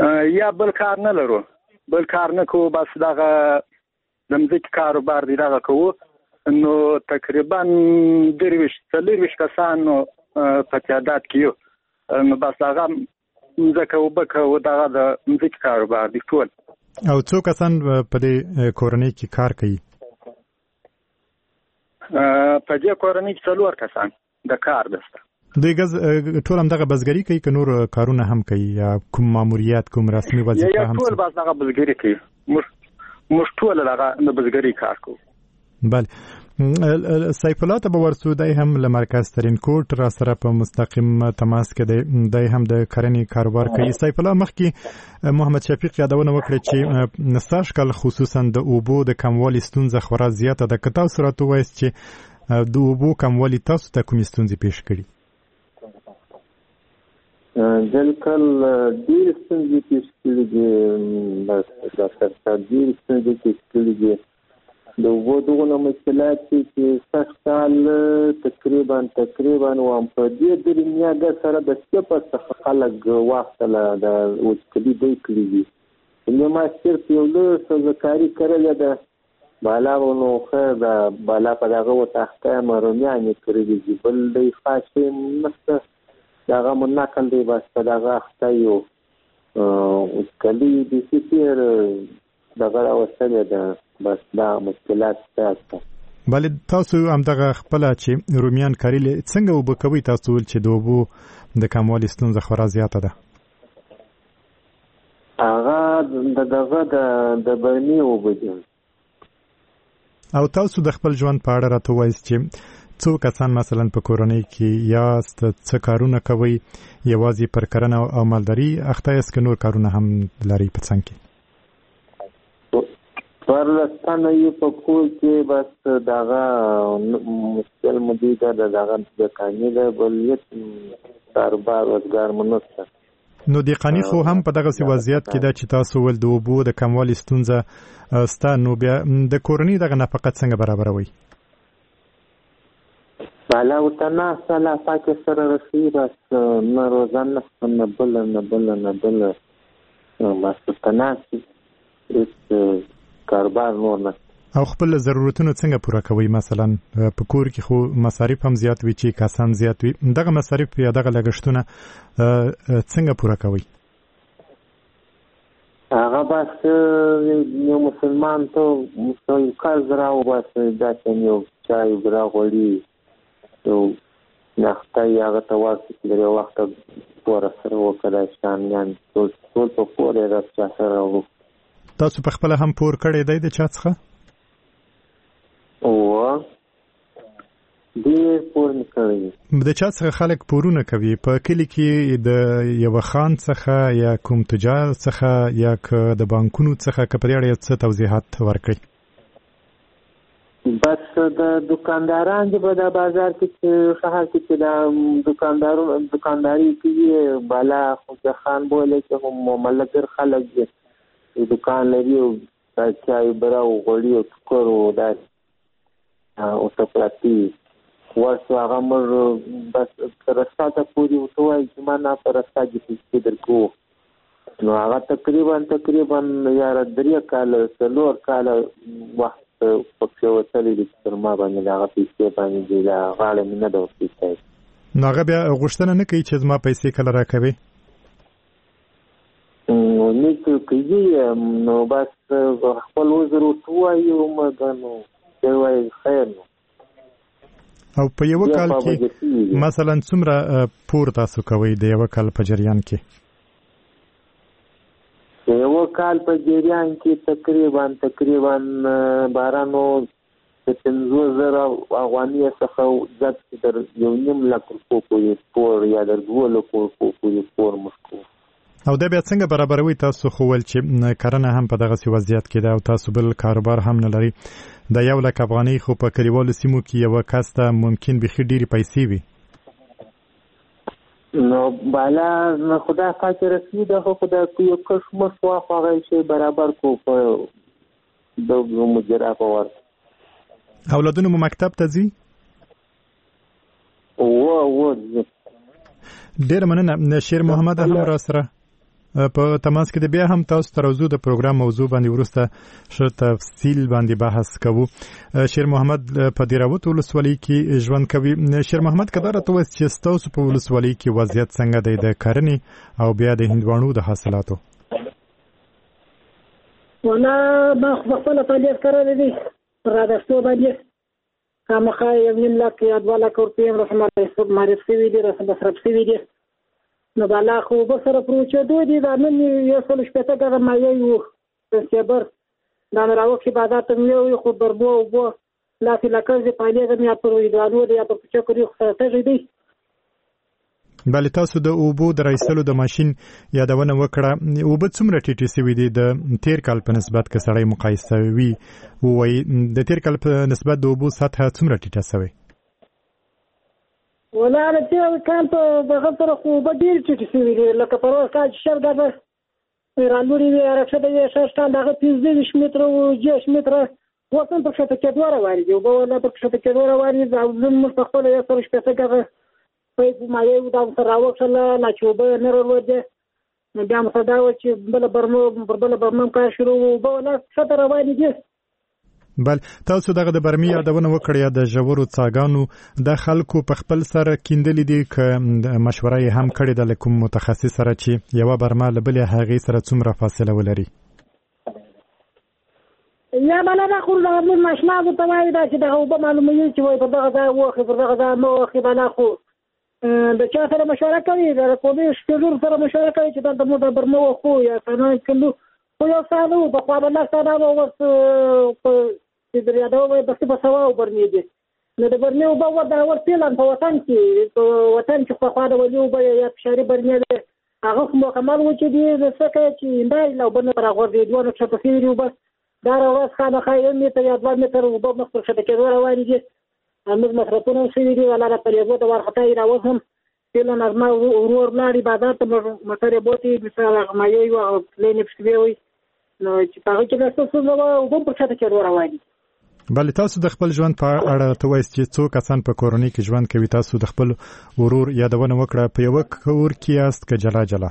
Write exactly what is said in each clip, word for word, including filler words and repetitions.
یا بل کار نه لرو بل کار نه کوو بس دغه د مځکې کاروبار دی دغه کوو نو تقریبا درویشت څلورویشت کسان په تعداد کې یو نو بس هغه مځکه اوبه کوو دغه د مځکې کاروبار دی ټول. او څو کسان په دې کورنۍ کې کار کوي؟ په دې کورنۍ کې څلور کسان د کار دسته. دوی ګز ټول هم دغه بزګري کوي که نور کارونه هم کوي یا کوم ماموریت کوم رسمي وظیفه هم؟ یا ټول بس دغه بزګري کوي. موږ موږ ټول دغه د بزګري کار کوو. بله. سیف الله ته به ورسو دی هم له مرکز ترینکوټ را سره په مستقیم تماس کې دی دی هم د کرنې کاروبار کوي. سیف الله مخکې محمد شفیق یادونه وکړه چې سږ کال خصوصا د اوبو د کموالي ستونزه خورا زیاته ده. که تاسو راته ووایاست چې د اوبو کموالي تاسو ته کومې ستونزې پیښ کړي؟ دل کال ډېرې ستونزې پیښ کړي دي ډاکټر صاحب ډېرې ستونزې پیښ کړي دي. د اوبو دغونه مشکلات چې سږ کال تقریبا تقریبا وایم په دې درمیانه سره د صفر څخه خلک واخیستله د وچکلي دی کړي دي. ما صرف یو لږ سبزیکاري کړې ده بالا نو ښه ده بالا په دغه وتاخته رومیانې کړي دي بل دی خاص شی نشته دغه مو نقل دی بس په دغه اخته یو وچکلي بیخي تېر دغه راوستلې ده بس دا مشکلات شته. بله تاسو همدغه خپله چې رومیان کرلې څنګه اوبه کوئ؟ تاسو ویل چې د اوبو د کموالي ستونزه خورا زیاته ده. هغه د دغه د برني اوبه دي. او تاسو د خپل ژوند په اړه راته ووایاست چې څو کسان مثلا په کورنۍ کې یاست، څه کارونه کوئ؟ یوازې پر کرنه او مالداري اخته یاست که نور کارونه هم لرئ په څنګ کې؟ پرلستانه یې په کور کې بس دغه مشکل مدي ده دغه دقاني ده بل هېڅ کاروبار روزګار مو نشته. نو دقاني خو هم په دغسې وضعیت کې ده چې تاسو ویل د اوبو د کموالي ستونزه سته، نو بیا د کورنۍ دغه نفقت څنګه برابروئ؟ بالا ورته ناسته لا پاکې سره رسوي بس نه روزه نشته نه بله نه بله نه بله بس ورته ناستې هېڅ کاروبار نور نه. او خپل ضرورتونه څنګه پوره کوي؟ مثلا په کور کې خو مصارف هم زیات وي چې کسان زیات وي، دغه مصارف یا دغه لګښتونه څنګه پوره کوي؟ هغه بس یو مسلمان ته یو قرض راوباسي داسې یو چای راغواړي یو نخته یې هغه ته ورکړي چې د یو وخته پوره سره وکړی شامیان ټول ټول په پور یې رس چا سره وکړو. تاسو په خپله هم پور کړی دی د چا څخه؟ اوه ډېر پور مې کړی دی. د چا څخه خلک پورونه کوي؟ په کلي کې د یوه خان څخه یا کوم تجار څخه یا که د بانکونو څخه که په دې اړه څه توضیحات ورکړئ؟ بس د دکانداران دي په دا بازار کې چې ښار کې چې دا دکاندارو دکانداري کوي بالا خو خان بولې چې هم ملګر خلک دي دکان لري او چای برا او غوړي او ټکر او دا او سپلاتی ورسو هغه مر بس رساته پوری وتوای چې ما نه پر رسا کې درکو نو هغه تقریبا تقریبا یار درې کال څلور کال وخت په وڅلې د تر ما باندې هغه پیسې باندې دی دا غاړه نه ده پیسې. نو هغه بیا غوښتنه نه کوي چې زما پیسې کله راکوي؟ نو نیکه کوي نو بس خپل وزر وتوایو مګنو دوی خیر نو. او په یو کال کې مثلا څومره پور تاسو کوئ د یو کال په جریان کې؟ د یو کال په جریان کې تقریبا تقریبا بارانو د پنځه زره افغانۍ څخه زیات در یو نیم لک روپۍ پورې پور یا در دوه لکو روپۍ پورې پور مشکو. او دا بیا څنګه برابروي؟ تاسو خو ول چې کرنه هم په دغه وضعیت کې ده او تاسو بل کاروبار هم نه لري، د یو لک افغانۍ خو په کلیوالو سیمو کې یو کس ته ممکن بخي ډېرې پیسې وي. نو بالا نه خدا پاک رسمي ده خو خدا یو کس مسوا خو هغه شی برابر کو په دغه مجرا په ور. اولادونو مو مکتب ته ځي؟ او او ډېر مننه. شیر محمد هم را سره په تماس کې د بیا هم تاسو ترازو د پروګرام موضوع باندې ورسته ش تفصیل باندې بحث کوو. شیر محمد په دیراوت ولسوالۍ کې ژوند کوي. شیر محمد کدار ته وایي چې تاسو په ولسوالۍ کې وضعیت څنګه دی د کرنې او بیا د هندوانو د حاصلاتو؟ ولا ما خپل فعالیت کړی دی را دستو باندې خامخا یو نیم لاک یا دوه لاک روپۍ رسم الله معرف شوي دي رسم مصرف شوي دي نو بالا خو به سره پروچېدو دي دا نن یو سل شپېته ګزه مایع وو سپتمبر دا مې راوکښې بازار ته مې یووي خو بربو اوبه لاسې لکړ دې پایلېږم یا پر هندوانو دی یا پر کوچه کوري خو سره تږی دی. بلې تاسو د اوبو د رایستلو د ماشین یادونه وکړه. اوبه څومره ټیټې شوي دي د تیر کال په نسبت که سړی مقایسه وي ووایي د تیر کال په نسبت د اوبو سطحه څومره ټیټه شوې؟ ولا د تیر کال په دغه سره خو اوبه ډېرې ټیټې شوي دي لکه په روز کال چې شل ګزه رالوړي وي رکښته یې شش کال دغه پنځه ویشت متره و دېرش متره اوس هم په کښته کېدو روانې دي اوبه ولا په کښته کېدو روانې دي او نن موږ په خپله یو سل شپېته ګزه پیپ مایع وو دا مو سره راوکښله لا چې اوبه نه راولوېدې نو بیا مو سره دا وه چې بله برمه پر بله برمه هم کار شروع وو اوبه ولا کښته روانې دي. بل تاسو دغه د برمي یادونه وکړه د ژورو څاګانو د خلکو په خپل سره کیندلې دي که مشوره یې هم کړې ده له کوم متخصص سره چې یوه برمه له بلې هغې سره څومره فاصله ولري؟ یا بله دا خو دغه موږ ماشینانو ته وایي دا چې دغه اوبه معلوموي چې وایي پر دغه ځای واخلي پر دغه ځای مه واخلي بلا خو د چا سره مشوره کوي د قومي شپېلور سره مشوره کوي چې دلته موږ د برمه واخلو یا سانان کندو خو یو سال وو پخوا به لس ساله به اوس چې در یادوه وایي بسې به سوا وبرمې دي نو د برمې اوبه ور د اول فعلا په وطن کې په وطن کې پخوا د ولي اوبه یا فشاري برمې دی هغه خو مکمل و چې دي څه کوي چې هندارې له اوبه نه راغورځي دوه نه کښته شوي دي اوبه دا راورځ خامخا یو متر یا دوه متر اوبه مخ پر کښته کېدو روانې دي موږ مصرفونه هم شوي دي ولا د پرېږدو د وارخطا یې راوز هم فعلا زما ورور لاړې بازار ته موټر یې بوتې مثال هغه مایع وي هغه پلین یې پسې وي نو چې په هغه کې دا څه ستونزه وه اوبه هم پر کښته کېدو روانې دي. بلې تاسو د خپل ژوند په اړه ته وایئ چې څو کسان په کورنۍ کې ژوند کوي تاسو د خپل ورور یادونه وکړه په یوه کور کې یاست که جلا جلا؟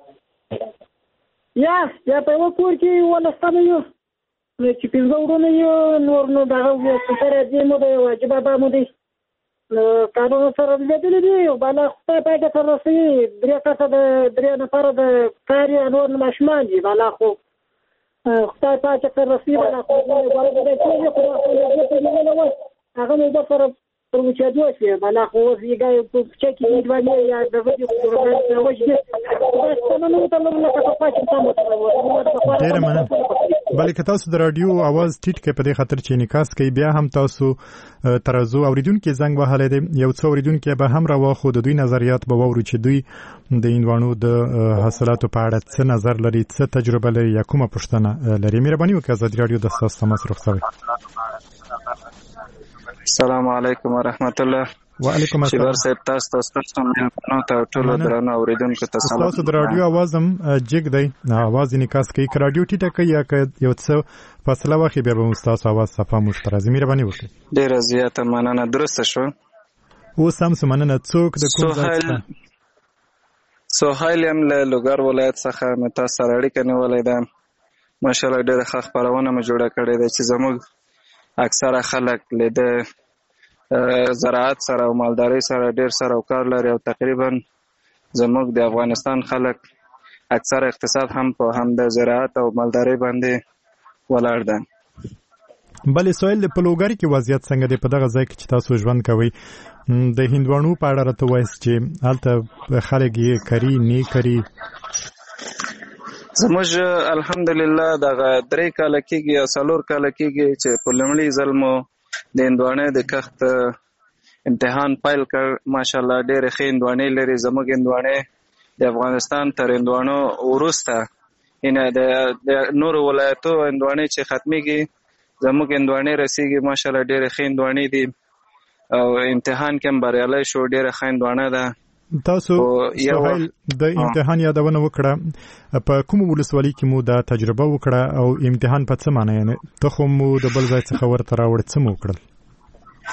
یا یا په یوه کور کې اوولس تنه یو چې پنځه ورونه یو نور نو دغه سره مو دی واجب ابا مو دی قانون سره لیدلي دي او بالا خدای پاک ته رسوي درې کسه د درې نفره د کار یې نور ماشومان دي بالا خو خدای پاک ته رسوي بالا خو هغه مو به سره پر وچېدو شي بالا خو اوس یې ګای په کوچه کې هندوانې یا د ودې پروګرام وشي ډېره مننه. بلې که تاسو د راډیو اواز ټیټ کړئ په دې خاطر چې انعکاس کوي بیا هم تاسو ترازو اورېدونکي زنګ وهلی دی یو څه اورېدونکي به هم راواخلو د دوی نظریات به واورو چې دوی د هندوانو د حاصلاتو په اړه څه نظر لري څه تجربه لري یا کومه پوښتنه لري. مهرباني وکړئ ازادي راډیو د ستاسو تماس رخصوي. السلام علیکم ورحمت الله. وعلیکم السلام. شبر صاحب تاسو تاسو مېلمنو ته ټولو درنو اوریدونکو ته سلام. تاسو د راډیو اواز هم جګ دی اواز انعکاس کوي که راډیو ټیټه کوي یا که یو څه فاصله واخلي بیا به مو ستاسو اواز صفا موږ ته راځي. مهرباني وکړئ. ډېره زیاته مننه. درسته شو. اوس هم څه مننه. څوک د کوم ځای څخه؟ سهیل یم له لوګر ولایت څخه مې تاسو سره اړیکه نیولې ده. ماشاءالله ډېره ښه خپرونه مې جوړه کړې ده چې زموږ اکثره خلک له د زراعت سره او مالدارۍ سره ډېر سره کار لري او تقریبا زموږ د افغانستان خلک اکثر اقتصاد هم په هم د زراعت او مالدارۍ باندې ولاړ ده. بلې سویل په لوګر کې وضعیت څنګه دی په دغه ځای کې چې تاسو ژوند کوئ د هندوانو په اړه راته وایاست چې هلته خلک یې کري نه کري؟ زموږ الحمدلله دغه درې کاله کېږي یا څلور کاله کېږي چې په لومړي ځل مو د هندوانې د کښت امتحان پیل کړ. ماشاءالله ډېرې ښې هندوانې لري. زموږ هندوانې د افغانستان تر هندوانو وروسته یعنې د نورو ولایتو هندوانې چې ختمېږي زموږ هندوانې رسېږي. ماشاءالله ډېرې ښې هندوانې دي او امتحان کې هم بریالی شو. ډېره ښه هندوانه ده. تاسو سهیل د امتحان یادونه وکړه په کوم ولسوالۍ کې مو دا تجربه وکړه او امتحان په څه معنی یعنې تخم مو د بل ځای څخه ورته راوړ څه مو وکړل؟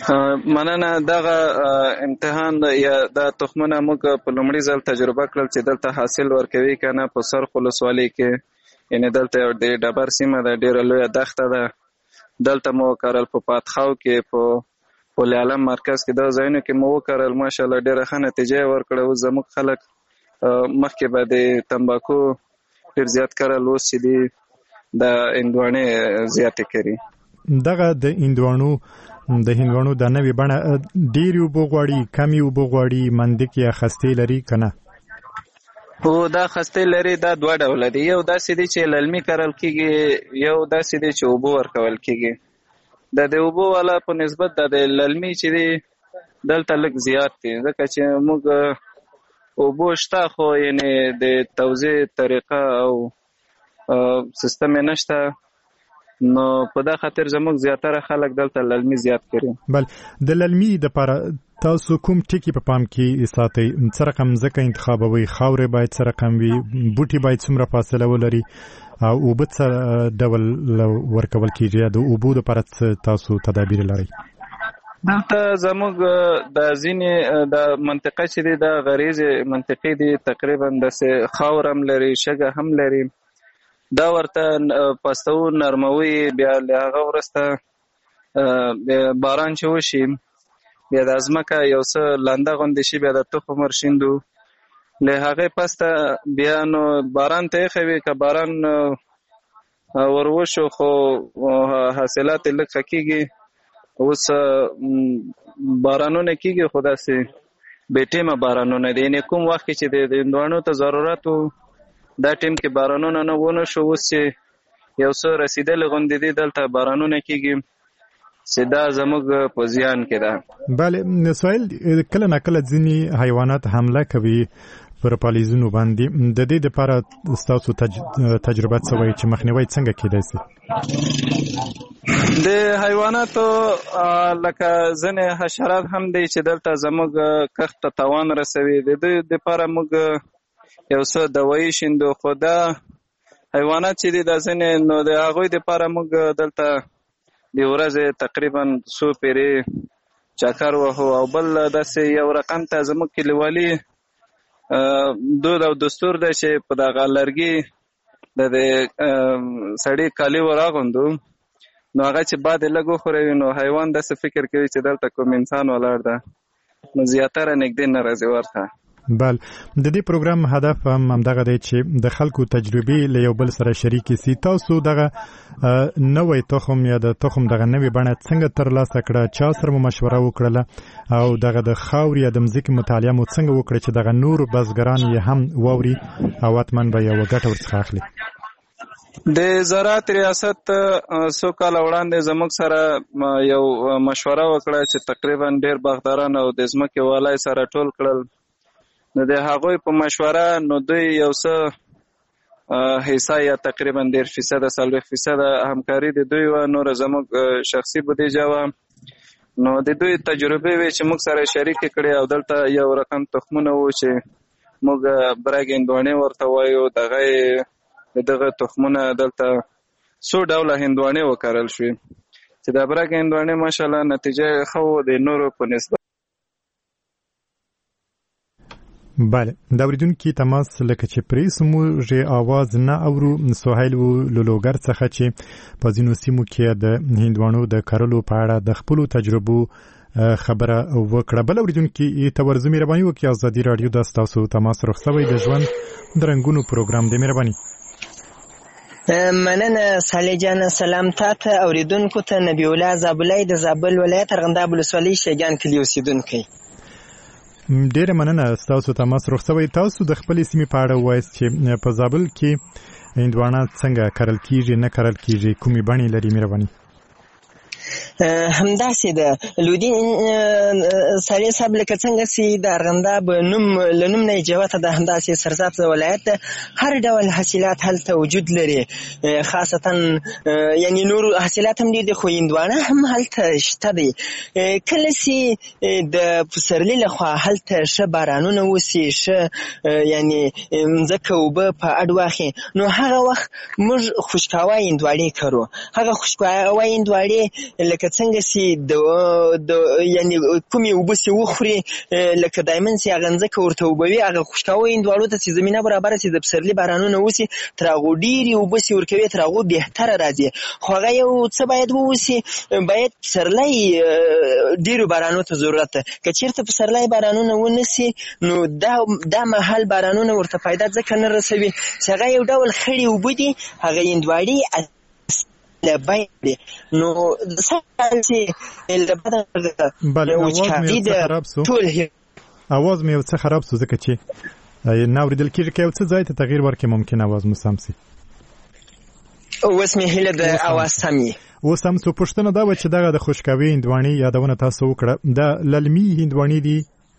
مننه. دغه امتحان یا د تخمونه موږ په لومړي ځل تجربه کړل چې دلته حاصل ورکوي که نه. په سرخ ولسوالۍ کې یعنې دلته یو د ډبر سیمه ده، ډېره لویه دښته ده. دلته مو وکرل په پاتخاو کې، په پل عالم مرکز کې، دا ځایونو کې مو وکرل. ماشاءالله ډېره ښه نتیجه یې ورکړه. اوس زموږ خلک مخکې به د تمباکو ډېر زیات کرل، اوس چې دي د هندواڼې زیاتې کري. دغه د هندواڼو د هندواڼو د نوې بڼه ډېرې اوبه غواړي، کمې اوبه غواړي، منډک یا خستې لري که نه؟ هو دا خستې لري. دا دوه ډوله دي. یو داسې دی چې للمي کرل کېږي، یو داسې دی چې اوبه ورکول کېږي. د د اوبو والا په نسبت د د للمي چې دی دلته لږ زیات دی، ځکه چې موږ اوبو شته خو یعنې د توزیع طریقه او سیستم یې نشته، نو په دا خاطر زموږ زیاتره خلک دلته للمي زیات کړي. بل د للمي دپاره تاسو کوم ټکي په پام کې ساتئ؟ څه رقم ځمکه انتخابوئ؟ خاورې باید څه رقم وي؟ بوټي باید څومره فاصله ولري؟ او اوبه څه ډول ورکول کېږي؟ د اوبو دپاره څه تاسو تدابیر لرئ؟ دلته زموږ د ځینې د منطقه چې دی د غریزې منطقې دي، تقریبا داسې خاور هم لري، شګه هم لري. دا ورته پستو نرموي، بیا له هغه وروسته باران چې وشي بیا د ځمکه یو څه لانده غوندې شي، بیا د تخم ورشیندو. له هغې پسته بیا نو باران ته ایښی وي، که باران وروشو خو حاصلات یې لږ ښه کېږي. اوس بارانونه کېږي خو داسې بې ټیمه بارانونه دي، یعنې کوم وخت کې چې د هندواڼو ته ضرورت و دا ټیم کې بارانونه نه ونه شو. اوس چې یو څه رسیدلې غوندې دي دلته بارانونه کېږي، چې دا زموږ په زیان کې ده. بله سویل، کله نه کله ځینې حیوانات حمله کوي پر پالیزونو باندې، د دې دپاره ستاسو تجربه څه وایي چې مخنیوی څنګه کېدای شي؟ د حیواناتو لکه ځینې حشرات هم دی چې دلته زموږ کښت ته تاوان رسوي، د دوی دپاره موږ یو څه دوایي شیندو. خو دا حیوانات چې دي دا ځینې، نو د هغوی دپاره موږ دلته د ورځې تقریبا څو پیرې چکر وهو. او بل داسې یو رقم ته زموږ کلیوالي دود او دستور دی چې په دغه لرګي د سړي کالي وراغوندو، نو هغه چې باد یې لږ وښوروي نو حیوان داسې فکر کوي چې دلته کوم انسان ولاړ ده، نو زیاتره نږدې نه راځي ورته. بل د دې پروګرام هدف هم همدغه دی چې د خلکو تجربې له یو بل سره شریکې سي. تاسو دغه نوی تخم یا د تخم دغه نوې بڼه څنګه ترلاسه کړه؟ چا سره مو مشوره وکړله؟ او دغه د خاورې یا د مځکې مطالعه مو څنګه وکړه چې دغه نور بزګران یې هم واوري او حتماً به یوه ګټه ورڅخه اخلي؟ د زراعت ریاست څو کاله وړاندې زموږ سره یو مشوره وکړه چې تقریبا ډېر باغداران او د ځمکې والای سره ټول کړل. نو د هغوی په مشوره نو دوی یو څه حصه یا تقریبا ډېر فیصده څلوېښت فیصده همکاري د دوی وه، نوره زموږ شخصي بودیجه وه. نو د دوی تجربې وې چې موږ سره شریکې کړې، او دلته یو رقم تخمونه وو چې موږ برګ هندواڼې ورته وایو. دغه دغه تخمونه دلته څو ډوله هندواڼې وکرل شوې چې د برګ هندواڼې ماشاءالله نتیجه ښه و د نورو په نسبت. بله، د اوریدونکي تماس لکه چې پرې موږ اواز نه اورو. سهیل و لولوګر څخه چې په ځینو سیمو کې د هندواڼو د کرلو په اړه د خپلو تجربو خبره وکړه. بل اوریدونکي ته ورځو مهرباني وکړئ، ازادي راډیو د ستاسو تماس رخصوی د ژوند د رنګونو پروګرام دی. مهرباني. مننه صالح جان. سلام تاته اوریدونکو ته نبی الله زابلای د زابل ولایت ارغنداب ولسوالۍ شیګان کلی اوسیدونکی. ډیره مننه ستاسو تماس رخصوی. تاسو د خپلې سیمې په اړه ووایاست چې په زابل کې هندواڼه څنګه کرل کیږي، نه کرل کیږي، کومې بڼې لري؟ مهرباني. همداسې ده لودین صالح صاحب، لکه څنګه چې د ارغنداب نوم له نوم نه جوته ده، همداسې سرسبز ولایت ده، هر ډول حاصلات هلته وجود لري، خاصتا یعنی نور حاصلات هم دي، خو هندواڼه هم هلته شته دي. کله چې د پسرلي لخوا هلته ښه بارانونه وسي، ښه یعنی مځکه اوبه په اډ واخلي، نو هغه وخت موږ خوشکاوی هندواڼې کرو. هغه خوشکاوی هندواڼې لکه لکه څنګه چې د یعنې کومې اوبه چې وخوري لکه دایمن چې هغه ځمکه ورته اوبوي هغه خوشکاوه هندواڼو ته چې زمینه برابره چې د پسرلي بارانونه وشي تر هغو ډېرې اوبه چې ورکوي تر هغو بهتره راځي. خو هغه یو څه باید ووسي، باید پسرلی ډېرو بارانو ته ضرورت ده. که چېرته پسرلی بارانونه ونسي نو دا دا مهال بارانونه ورته فایده ځکه نه رسوي چې هغه یو ډول خړې اوبه دي، هغه هندواڼې نو سالسي لبدا وچکاوي د ټول اواز مې څه خراب سو ځکه چې ناوریدل کېږي که یو څه ځای ته تغییر ورکړي ممکن اواز مو سم سي. اوس مې هیله د اواز سم یې اوس هم څو پوښتنه دا وه چې دغه د خوشکاوي هندواڼې یادونه تاسو وکړه، د للمي هندواڼې دي؟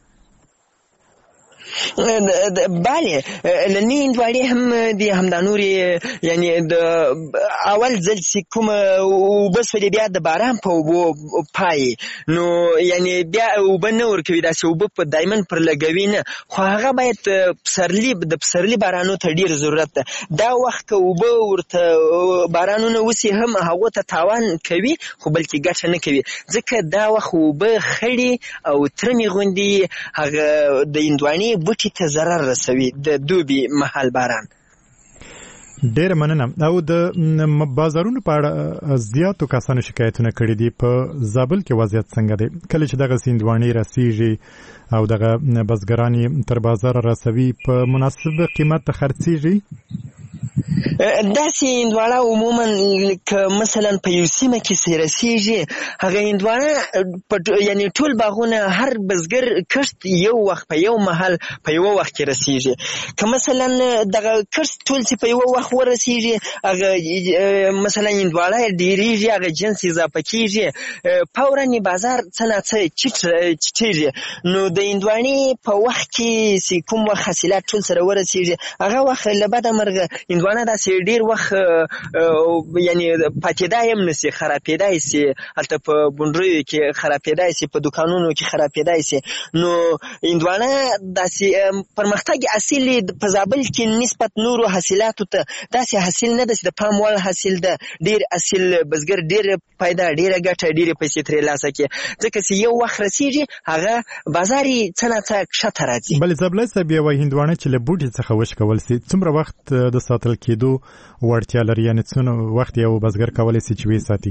بله للمي هندواڼې هم دي، همدا نورې یعنې د اول ځل چې کومه اوبه سولې بیا د باران په اوبو پایي نو یعنې بیا اوبه نه ورکوي، داسې اوبه په دایمن پر لګوي نه، خو هغه باید پسرلي د پسرلي بارانو ته ډېر ضرورت ده. دا وخت که اوبه ورته بارانونه وسي هم هغو ته تاوان کوي خو بلکې ګټه نه کوي، ځکه دا وخت اوبه خړې او ترمې غوندې هغه د هندواڼې بوټي ته ضرر رسوي د دوبي مهال باران. ډېر مننه. او د بازارونو په اړه زیاتو کسانو شکایتونه کړي دي، په زابل کې وضعیت څنګه دی؟ کله چې دغه هندواڼې رسیږي او دغه بزګران یې تر بازار رسوي په مناسب قیمت خرڅیږي؟ داسې هندواڼه عموما که مثلا په یو سیمه کې چې رسیږي هغه هندواڼه یعنې ټول باغونه هر بزګر کښت یو وخت په یو محل په یو وخت کې رسیږي. که مثلا دغه کښت ټول چې په یو وخت ورسیږي هغه مثلا هندواڼه ډېرېږي، هغه جنس اضافه کېږي، فورا یې بازار څه نه څه چټېږي. نو د هندواڼې په وخت کې چې کوم وخت حاصلات ټول سره ورسیږي هغه وخت له بده مرغه هندواڼه داسې ډېر وخت یعنې پاتېدای هم نشي، خرابېدای شي، هلته په بونډریو کې خرابېدای شي، په دوکانونو کې خرابېدای شي. نو هندواڼه داسې پرمختګ اصیل په زابل کې نسبت نورو حاصلاتو ته داسې حاصل نه ده چې د پام وړ حاصل ده، ډېر اصیل بزګر ډېره پیدا ډېره ګټه ډېرې پیسې ترې لاسه کړي، ځکه چې یو وخت رسیږي هغه بازار یې څه نه څه کښته راځي. بلې زبلی صاحب یوه هندواڼه چې له بوټي څخه وشکول سي څومره وخت د ساتل کېدو وړتیا لري؟ یعنې څونه وخت یو بزګر کولی سي چې وساتي؟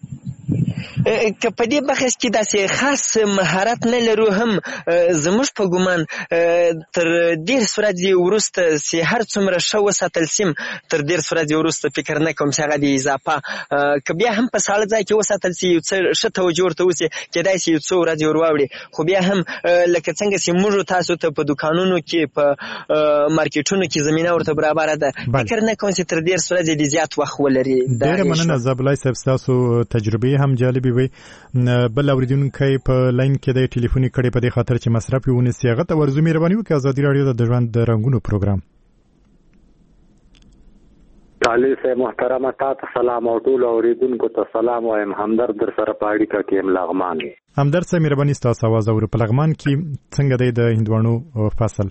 که په دې بحث کې داسې خاص مهارت نه لرو هم زموږ په ګمان تر دېرش ورځې وروسته چې هر څومره ښه وساتل سیم تر دېرش ورځې وروسته فکر نه کوم چې هغه د اضافه که بیا هم په ساړه ځای کې وساتل سي یو څه ښه توجه ورته وسي کېدای شي یو څو ورځې ور واوړي، خو بیا هم لکه څنګه چې موږ تاسو ته په دوکانونو کې په مارکیټونو کې زمینه ورته برابره ده، فکر نه کوم چې تر دېرش ورځې د زیات وخت ولري. ډېره مننه زبلی صاحب، ستاسو تجربې هم جالبې وي. بل اورېدونکی په لاین کې د ټلیفوني کړی په دې خاطر چې مصرف یې ونیسي هغه ته ورزو مهرباني وکړي. ازادي راډیو د ژوند د رنګونو پروګرام. تعالی صاحب محترمه تاسو سلام او ټول اوریدونکو ته سلام وایم. همدرد در سره په اړیکه کې ام لغمان. همدرد صاحب مهرباني ستاسو آواز اورو. په لغمان کې څنګه دی د هندواڼو فصل؟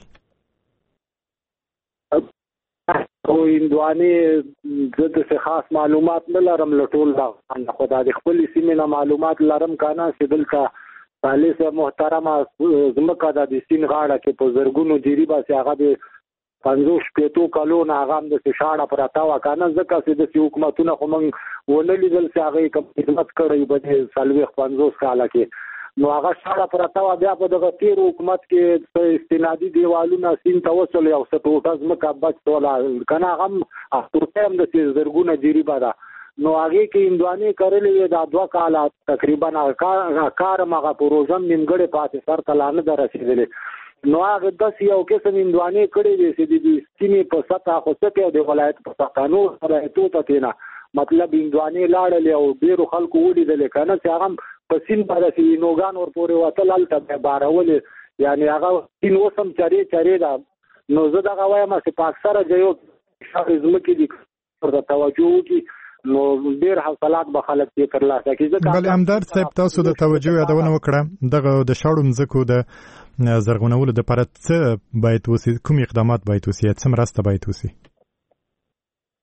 او هندواڼې زه داسې خاص معلومات نه لرم له ټول لغمان، خو دا د خپلې سیمې نه معلومات لرم که نه چې دلته تعالی صاحب محترمه ځمکه ده د سیند غاړه کې په زرګونو جریبه چې هغه د پنځوس شپېتو کلو نه هغه هم داسې شاړه پرته وه که نه، ځکه چې داسې حکومتونه خو موږ ونه لیدل چې هغه یې کوم خدمت کړی به د څلوېښت پنځوس کاله کې، نو هغه شاړه پرته وه. بیا په دغه تېر حکومت کې استنادي دیوالونه سیند ته وسول، یو څه ټوټه ځمکه بچ شوله که نه، هغه هم ټوټه هم داسې زرګونه جریبه ده. نو هغې کې هندواڼې کرلې وې دا دوه کاله تقریبا هغه کار هم هغه پروژه هم نیمګړې پاتې سر ته لا نه ده رسېدلې. نو هغه داسې یو قسم هندواڼې کړې وې چې د سیمې په سطحه خو څه کوي د ولایت په سطحه نور ولایتو ته تېنه مطلب هندواڼې لاړلې او ډېرو خلکو ولیدلې که نه چې هغه هم په سیند باندې نوګان ورپورې وتل هلته بیا بارولې، یعنې هغه سیند اوس هم چرې چرې ده. نو زه دغه وایم چې په اکثره ځایو کې ځمکې دي ورته توجه وکړي نو ډېر حاصلات به خلک یې ترلاسه کړي. بلې همدرد صاحب تاسو د توجه یادونه وکړه، دغه د شاړو ځمکو د زرغونولو دپاره څه باید وسي؟ کوم اقدامات باید وسي؟ څه مرسته باید وسي؟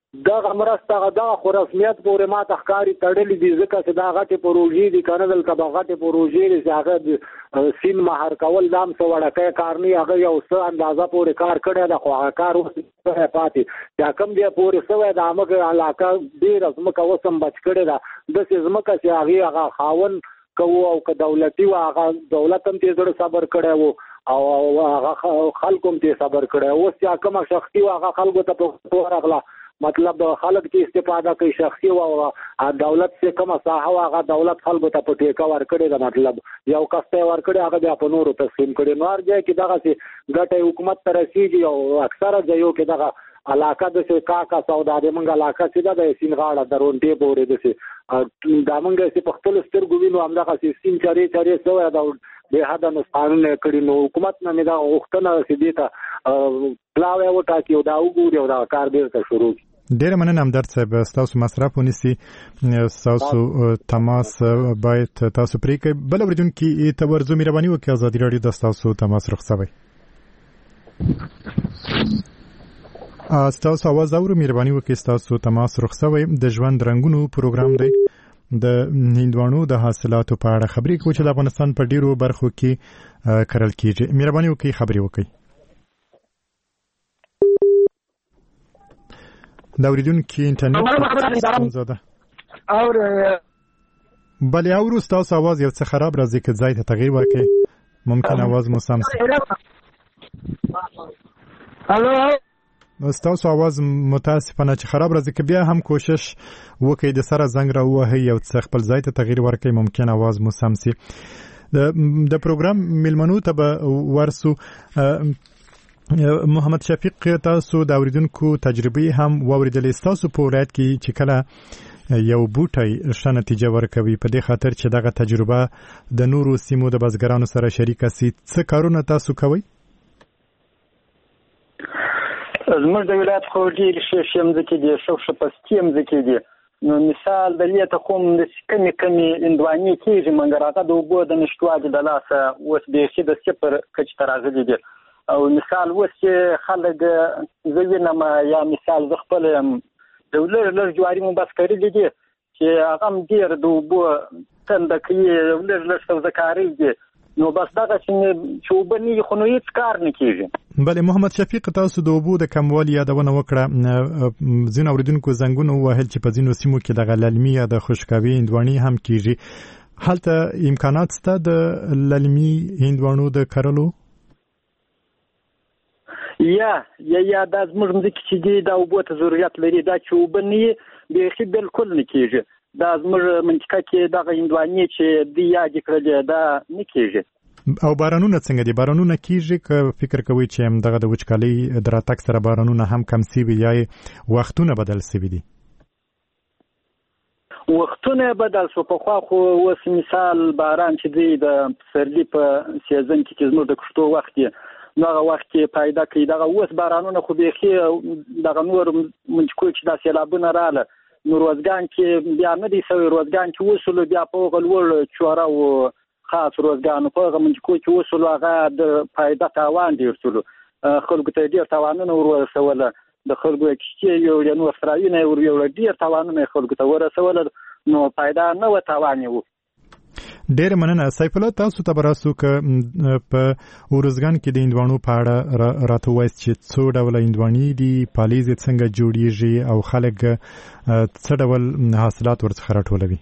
دغه مرسته دغه خو رسمیت پورې ما ته ښکاري تړلي دي ځکه چې دا غټې پروژې دي که نه دلته به غټې پروژې دي چې هغه د سیند مهار کول دا هم څه وړکی کار نه هغه یو څه اندازه پورې کار کړی ده خو هغه کار اوس پاتې چې کوم دی پورې شوی د همغه علاقه ډېره ځمکه اوس هم بچ کړې ده داسې ځمکه چې هغې هغه خاوند کوو او که دولتي وه هغه دولت هم ترې زړه صبر کړی و او هغه خلکو هم ترې صبر کړی اوس چې کومه شخصي وه هغه خلکو ته په ورغله مطلب خلک چې استفاده کوي شخصي او دولت چې کومه ساحه هغه دولت خلکو ته په ټیکه ورکړي دا مطلب یو کس ته ورکړي هغه بیا په نورو تقسیم کړي نو هر ځای کې دغه چې ګټه حکومت ته رسیږي او اکثره ځایو کې دغه علاقه د کاکا سودا د منګ علاقه چې د سین غاړه درونټې پورې د دا منګ چې په خپل سترګو وینو همدغه سین چاري چاري سوی دا به حدا نسخانونه کړي نو حکومت نه دا وختونه سیدی ته پلاوی وټاکي او دا وګوري او دا کار بیرته شروع ډیره مننه همدرد صاحب ستاسو مصرف ونیسي ستاسو تماس باید تاسو پرې کوئ بل اورېدونکي ته ورځو مهرباني وکړئ ازادي راډیو د ستاسو تماس رخصوئ ستاسو اواز اورو مهرباني وکړئ ستاسو تماس رخصوئ د ژوند رنګونو پروګرام دی د هندوانو د حاصلاتو په اړه خبرې کوو چې د افغانستان په ډیرو برخو کې کرل کیږي مهرباني وکړئ خبرې وکړئ دا اوریدونکي انټرنیټ ستونزه ده اور بلې اورو ستاسو اواز یو څه خراب راځي که ځای ته تغییر ورکړئ ممکن اواز مو سم شي الو ستاسو اواز متاسفانه چې خراب راځي که بیا هم کوشش وکړئ د سره زنګ راووهئ یو څه خپل ځای ته تغییر ورکړئ ممکن اواز مو سم شي د پروګرام میلمنو ته به ورسو محمد شفیق تاسو د اوریدونکو تجربه هم واوریدلې ستاسو په ولایت کې چې کله یو بوټی ښه نتیجه ورکوي په دې خاطر چې دغه تجربه د نورو سیمو د بزګرانو سره شریکه سي څه کارونه تاسو کوئ زموږ د ولایت خو ډېرې ښې ځمکې دي ښه ښه پستې ځمکې دي نو مثال د دې ته خو داسې کمې کمې هندوانې کېږي مګر هغه د اوبو د نشتوالي د لاسه اوس بیخي د صفر کچې ته راغلي دي او مثال اوس چې خلک زه وینم یا مثال زه خپل یم د لږ لږ جواري مو بس کړي دي چې هغه هم ډېر د اوبو تنده کوي لږ لږ سبزهکاري دي نو بس دغه چې اوبه نه وي خو نو هېڅ کار نه کېږي بلې محمد شفیق تاسو د اوبو د کموالي یادونه وکړه ځینو اورېدونکو زنګونه ووهل چې په ځینو سیمو کې دغه للمي یا د خشکوي هندوانې هم کېږي هلته امکانات شته د للمي هندوانو د کرلو یا یا یا دا زموږ ځمکې چې دي دا اوبو ته ضرورت لري دا چې اوبه نه وي بیخي بالکل نه کېږي دا زموږ منطقه کې دغه هندوانې چې دوی یادې کړلې دا نه کېږي او بارانونه څنګه دي بارانونه کېږي که فکر کوئ چې همدغه د وچکالۍ د راتګ سره بارانونه هم کم سوي یا وختونه بدل سوي دي وختونه بدل شو پخوا خو اوس مثال باران چې دی د پسرلي په سیزن کې چې زموږ د کښتو وخت دی دغه وخت کې پیدا کوي دغه اوس بارانونه خو بیخي دغه نور منطقو چې دا سیلابونه رااله نو روزګان کې بیا نه دی سوی روزګان کې وصلو بیا په هغه لوړ چوره او خاص روزګانو په هغه منطقو کې وصلو هغه د پیدا تاوان ډېر شولو خلکو ته ډېر تاوانونه ورسوله د خلکو کښتۍ یو نور سرایونه ور یو ډېر تاوانونه خلکو ته ورسوله نو پیدا نه و تاوان و ډېر مننه سیف الله تاسو ته براسو که په ورزګان کې د هندوانو په اړه راته وایست چې څو ډول هندوانې دي پالیزې څنګه جوړیږي او خلک څه ډول حاصلات ورڅخه راټولوي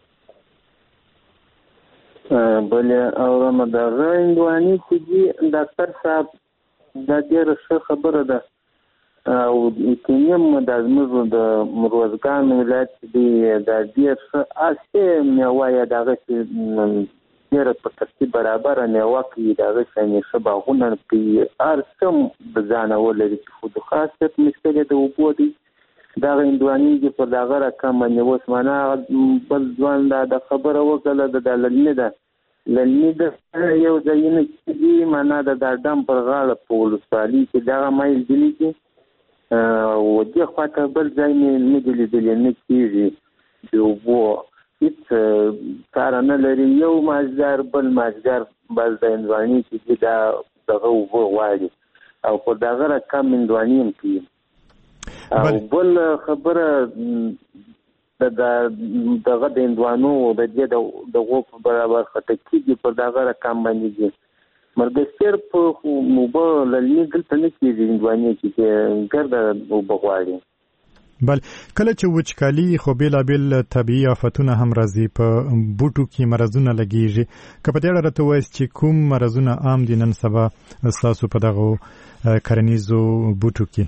بلې اورم دغه هندوانې چې دي ډاکټر صاحب دا ډېره ښه خبره ده او کینیم د زموږ د روزګان ولایت دی دا ډېر ښه اسې میوه یا دغه چې ډېره په ترتیب برابره میوه کوي دغه شانې ښه باغونه کوي هر څه د ځانه ولري خو د خاصیت مشکل د اوبو دی دغه هندوانې دي په دغه رقم باندې اوس معنا بل ځوان دا د خبره وکړله د للمي ده للمي د یو ځایونه چې دي معنا د ډم پر غاړه په ولسوالي کې دغه مایل دي کې او دې خواته بل ځای مې نه دي لیدلي نه کېږي د اوبو هېڅ کار نه لري یو مازدیګر بل مازدیګر بس د هندوانې چې دي دا دغه اوبه غواړي او په دغه رقم هندوانې هم کوي او بل خبره د دغه د اندوانو د دې د غوپ برابر خټکی په دغه رقم باندې مرګستر په موبایل لنګل ته نه کېږي اندوانې چې ګرځي او بغواړي. بل کله چې وچکالي خو بیلابیل طبیعي آفتونه هم راځي په بوټو کې مرزونه لګیږي که په دې اړه راته وایاست چې کوم مرزونه عام دي نن سبا ستاسو په دغه کرنیزو بوټو کې؟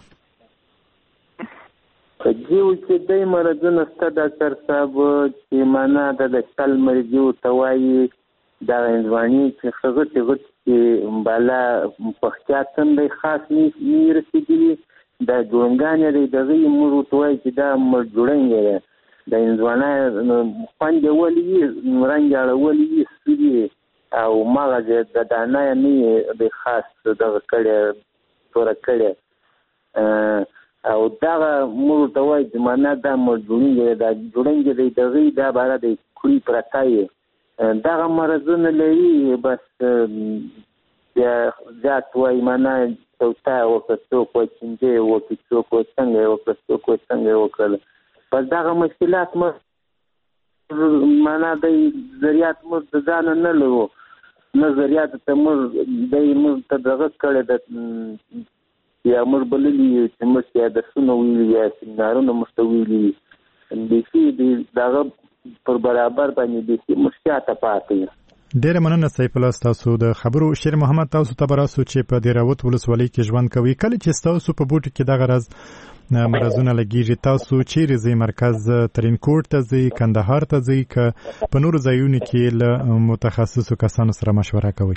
په دې کې د مرزونه سته ډاکټر صاحب چې معنا د شل مرجو توایي دا اندواني چې خغټ غټ چې بالا په احتیاط څنګه خاص نه رسیدلی دا جوړنګانې دی دغه موږ توای چې دا مر جوړنګ دی د انځوانه خوند ولي رنګ اړولي سړي او ماغه د دانه نه د خاص دغه کړه تور کړه او دا موږ توای چې معنا دا مر جوړنګ دا جوړنګ دی دغه دا بار دی کړی پرتای دا مرزونه لري بس یا ذات وای معنا توتا وکړو کو چې وکړو کو څنګه وکړو کو څنګه وکړل په دغه مشکلات مې معنا د ذریات مې ځان نه لرو نظریات ته مې د مې ته دغه کړه د یا مې بللی چې مې د سونو ویلي یا سینارونو مستویلي د دې دغه پر برابر باندې د دې مشکلات پاتې. ډیره مننه سیف الله تاسو د خبرو. شیر محمد تاسو ته براسو چې په دیراوت ولسوالۍ کې ژوند کوي کله چې تاسو په بوټو کې دغه راز مرزونه لګیږي تاسو چیرې ځئ مرکز ترینکوټ ته ځئ کندهار ته ځئ که په نورو ځایونو کې له متخصصو کسانو سره مشوره کوئ؟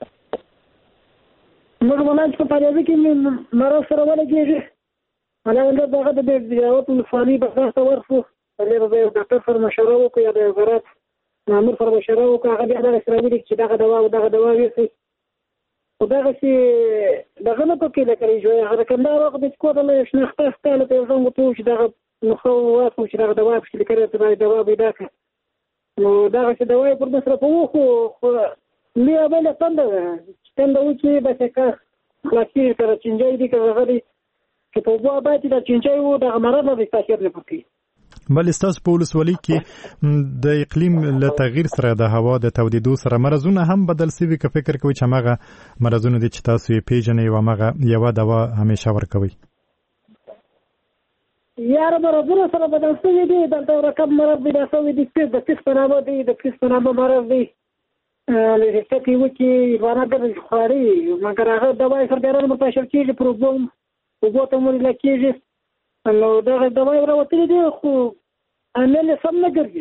موږ ولایت په پاریزه کې مرز سره ولګیږي علاوه دغه د دیراوت ولسوالۍ بخښته ورسو په دې ډاکټر سره مشوره وکړو یا د وزارت مامور سره مشوره وکړه هغه بیا دغه سره ویلي چې دغه دوا او دغه دوا ویسي خو دغه چې دغه نه پکې لکړی جو هغه کندهار وخت د کوټه له شنخته ستاله په ځان غوښتو چې دغه نو خو واسو چې دغه دوا په لکړی ته دوا پیدا کړ نو دغه چې دوا پر مصرف وو خو مې بل څنګه څنګه و چې به څه خلاصي تر چنجای دي که هغه دي چې په بوا باندې د چنجای وو دغه مرض نه تاثیر نه پکې. بل ستاسو په ولسوالۍ کې د اقلیم له تغییر سره د هوا د تودېدو سره مرزونه هم بدل شوي که فکر کوئ چې هماغه مرزونه دي چې تاسو یې پیژنئ او هماغه یوه دوا همیشه ورکوئ؟ یاره مرزونه سره بدل شوي دي دلته رقم مرض دی دا شوي دي د پیس په نامه دی د پیس په نامه مرض دی له ټکي وکړي روانه ګرځي خواري مګر هغه دوا یې سرګرانو متاثر کېږي پروبلم اوبو ته مورې لکېږي نو دغه دوايي راوتلي دي خو عمل سم نه ګرځي.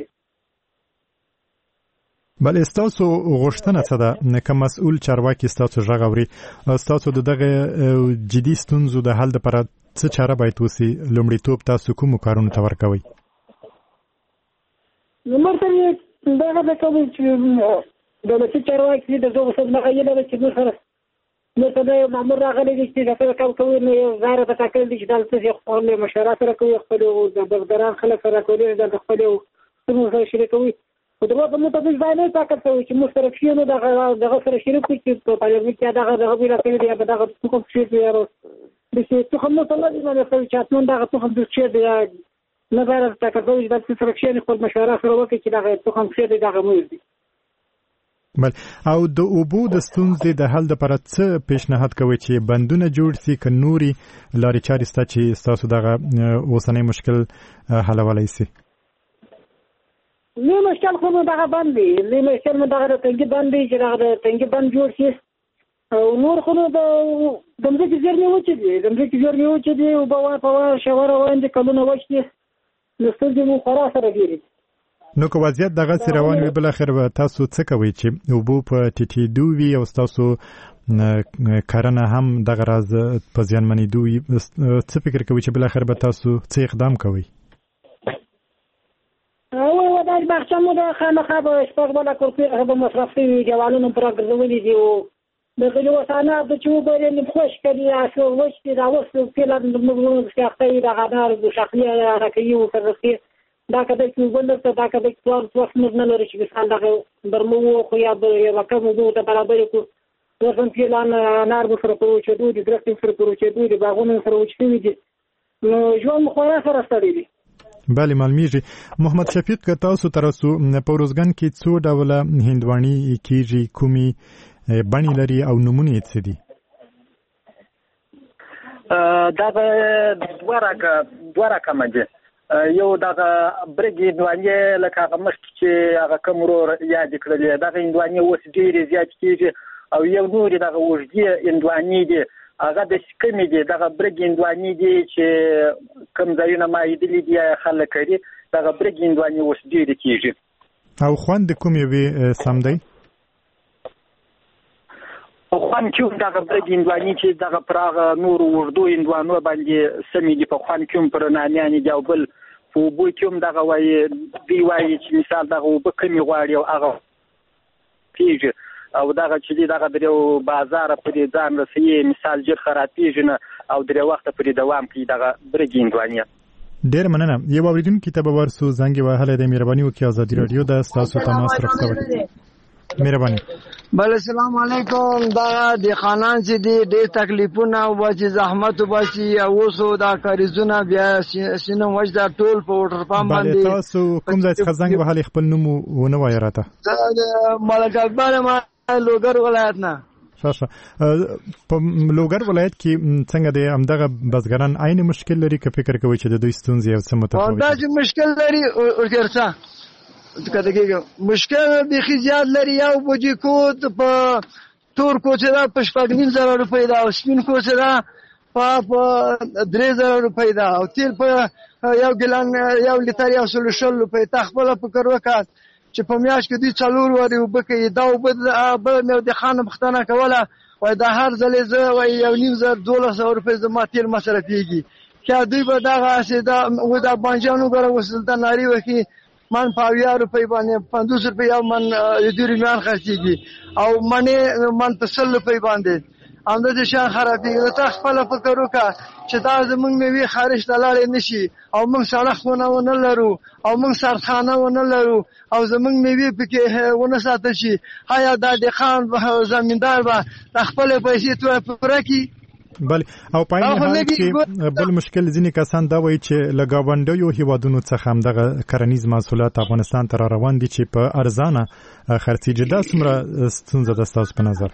بل ستاسو غوښتنه څه ده که مسؤل چارواکي ستاسو غږ اوري ستاسو د دغه جدي ستونزو د حل لپاره څه چاره باید وسي لومړیتوب تاسو کومو کارونو ته ورکوئ؟ نو مرته دغه د کوم چې دولتي چارواکي د دغه څه مغایله ده چې موږ سره نو ته د مامور راغلی دی چې دا کار کوي نو یو ځای ته ټاکل دي چې دلته یې خپل مشوره سره کوي خپل د بزګران خلک سره کوي د خپل څه سره شریکوي خو دغه په متفق ځای نه ټاکل کوي چې موږ سره شي نو دغه دغه سره شریک کوي چې په پایله کې دغه دغه ویل کوي دی دغه کوم څه دی یارو د څه څه هم څه نه دی کوي چې تاسو دغه څه هم د څه دی نه غواړم ټاکل کوي د څه سره شي خپل مشوره سره وکړي چې دغه څه هم څه دی دغه مو دی. بل او د اوبو د ستونزې د حل لپاره څه پیشنهاد کوي چې بندونه جوړ شي که نوري لارې چارې شته چې ستاسو دغه اوسنی مشکل حلولی شي؟ نو مشکل خو دغه بند دی نو مشکل مو دغه تنګي بند دی چې دغه تنګي بند جوړ شي او نور خو د دمځکې زیرمې وچې دي دمځکې زیرمې وچې دي اوبه په شاوره وایي کلونه وچ دي نو ستونزې مو خورا سره ډېرې. نو که وضعیت دغه روان وي بل اخر به تاسو څه کوئ چې اوبو په ټیټېدو وي او ستاسو کرنه هم دغه راز په زیانمنېدو وي څه فکر کوئ چې بل اخر به تاسو څه اقدام کوئ؟ او دا باغچه مو د خامخا به شپږ بله کړکۍ هغه به مصرف شوي دیوالونه پوره ګرځولي دي او دغه اوسانات چې وګورې نیم خوش کړي اصل وچ دي راوستو فعلا موږ شاخته دغه دار د شخصي راکوي او فرسي دا کده چې وګورئ ته دا کده چې څوار وخت موږ نه لري چې مثال دغه برمو خو یا د یو رقم وګورئ ته برابر کو ورته فعلا نار به سره پروچ دوی د درختي سره پروچ دوی د باغونو سره وچ شوي دي نو ژوند خورا سره ستړي دي. بله معلومیږي. محمد شفیق که تاسو تر اوسه په ورځګن کې څو ډوله هندواني کیږي، کومې بڼې لري او نومونه یې څه دي؟ دغه دوه راکه دوه رقمه دي. یو دغه برګ هندواني لکه هغه مخکې چې هغه کوم ورور یاد کړلې، دغه هندواني اوس ډېرې زیات کېږي. او یو نورې دغه اوږدې هندواني دي، هغه د کمې دي. دغه برګ هندواني دي چې کوم ځایونه مایدلي دي خلک کوي، دغه برګ هندواني اوس ډېرې کېږي. او خوند د کوم یوې سم دی؟ خوند کوم دغه برګ هندواني چې دغه پر هغه نورو اوږدو هندوانو باندې سمې دي، په خوند کوم پر نامیانې دي. او بل په اوبو کې هم دغه وایي دوی وایي چې مثال دغه اوبه کمې غواړي او هغه کېږي. او دغه چې دی دغه د یو بازار پرې ځان رسوي، مثال ژر خرابېږي نه او درې وخته پرې دوام کوي دغه برګ هندواني. ډېر مننه. یو اورېدونکي ته به ورسو زنګ یې وهلی دی. مهرباني وکړئ ازادي راډیو د ستاسو تماس رخصوئ. مهرباني. بله السلام علیکم. دا د خانان چې دي ډېر تکلیفونه وباسي، زحمت وباسي، او اوسو دا کاریزونه بیا سینه وچ دا ټول په وټر پمپ باندې. بله تاسو کوم ځای څخه زنګ وهلی خپل نوم ونه وایه راته؟ ملک اکبر ما لوګر ولایت نه. ښه ښه. په لوګر ولایت کې څنګه دی همدغه بزګران عین مشکل لري که فکر کوئ چې د دوی ستونزې یو څه متفاوت دي؟ داسې مشکل لري ورته کته کېږي مشکل بیخي زیات لري. یو بوجي کود په تور کوڅه ده په شپږ نیم زره روپۍ ده، او سپین کوڅه ده په درې زره روپۍ ده، او تیل په یو ګیلان یو لیتر یو سل شل روپۍ. تا خپله فکر وکړه چې په میاشت کې دوی څلور وارې اوبه کوي. دا اوبه بله مې د خانه پوښتنه کوله، وایي دا هر ځلې زه وایي یو نیم زر دولس سوه روپۍ زما تیل مصرفېږي. که دوی به دغه هسې دا د بانجان وګوره اوس دلته نارې وکړي من په اویا روپۍ باندې پنځوس روپۍ یو من د دوی رومیان خرڅېږي، او منې من په سل روپۍ باندې همداسې شیان خرابېږي. ته خپله فکر وکړه چې دا زموږ مېوې خارج ته لاړې نه شي، او موږ سړکونه ونه لرو، او موږ سرخانه ونه لرو، او زموږ مېوې پکې ونه ساتل شي. آیا دا دهقان زمیندار به د خپلې پیسې پوره کړي؟ بله. او په عین حال کې بل مشکل ځینې کسان دا وایي چې له ګاونډیو هیوادونو څخه همدغه کرنیز محصولات افغانستان ته را روان دي چې په ارزانه خرڅېږي. دا څومره ستونزه ده ستاسو په نظر؟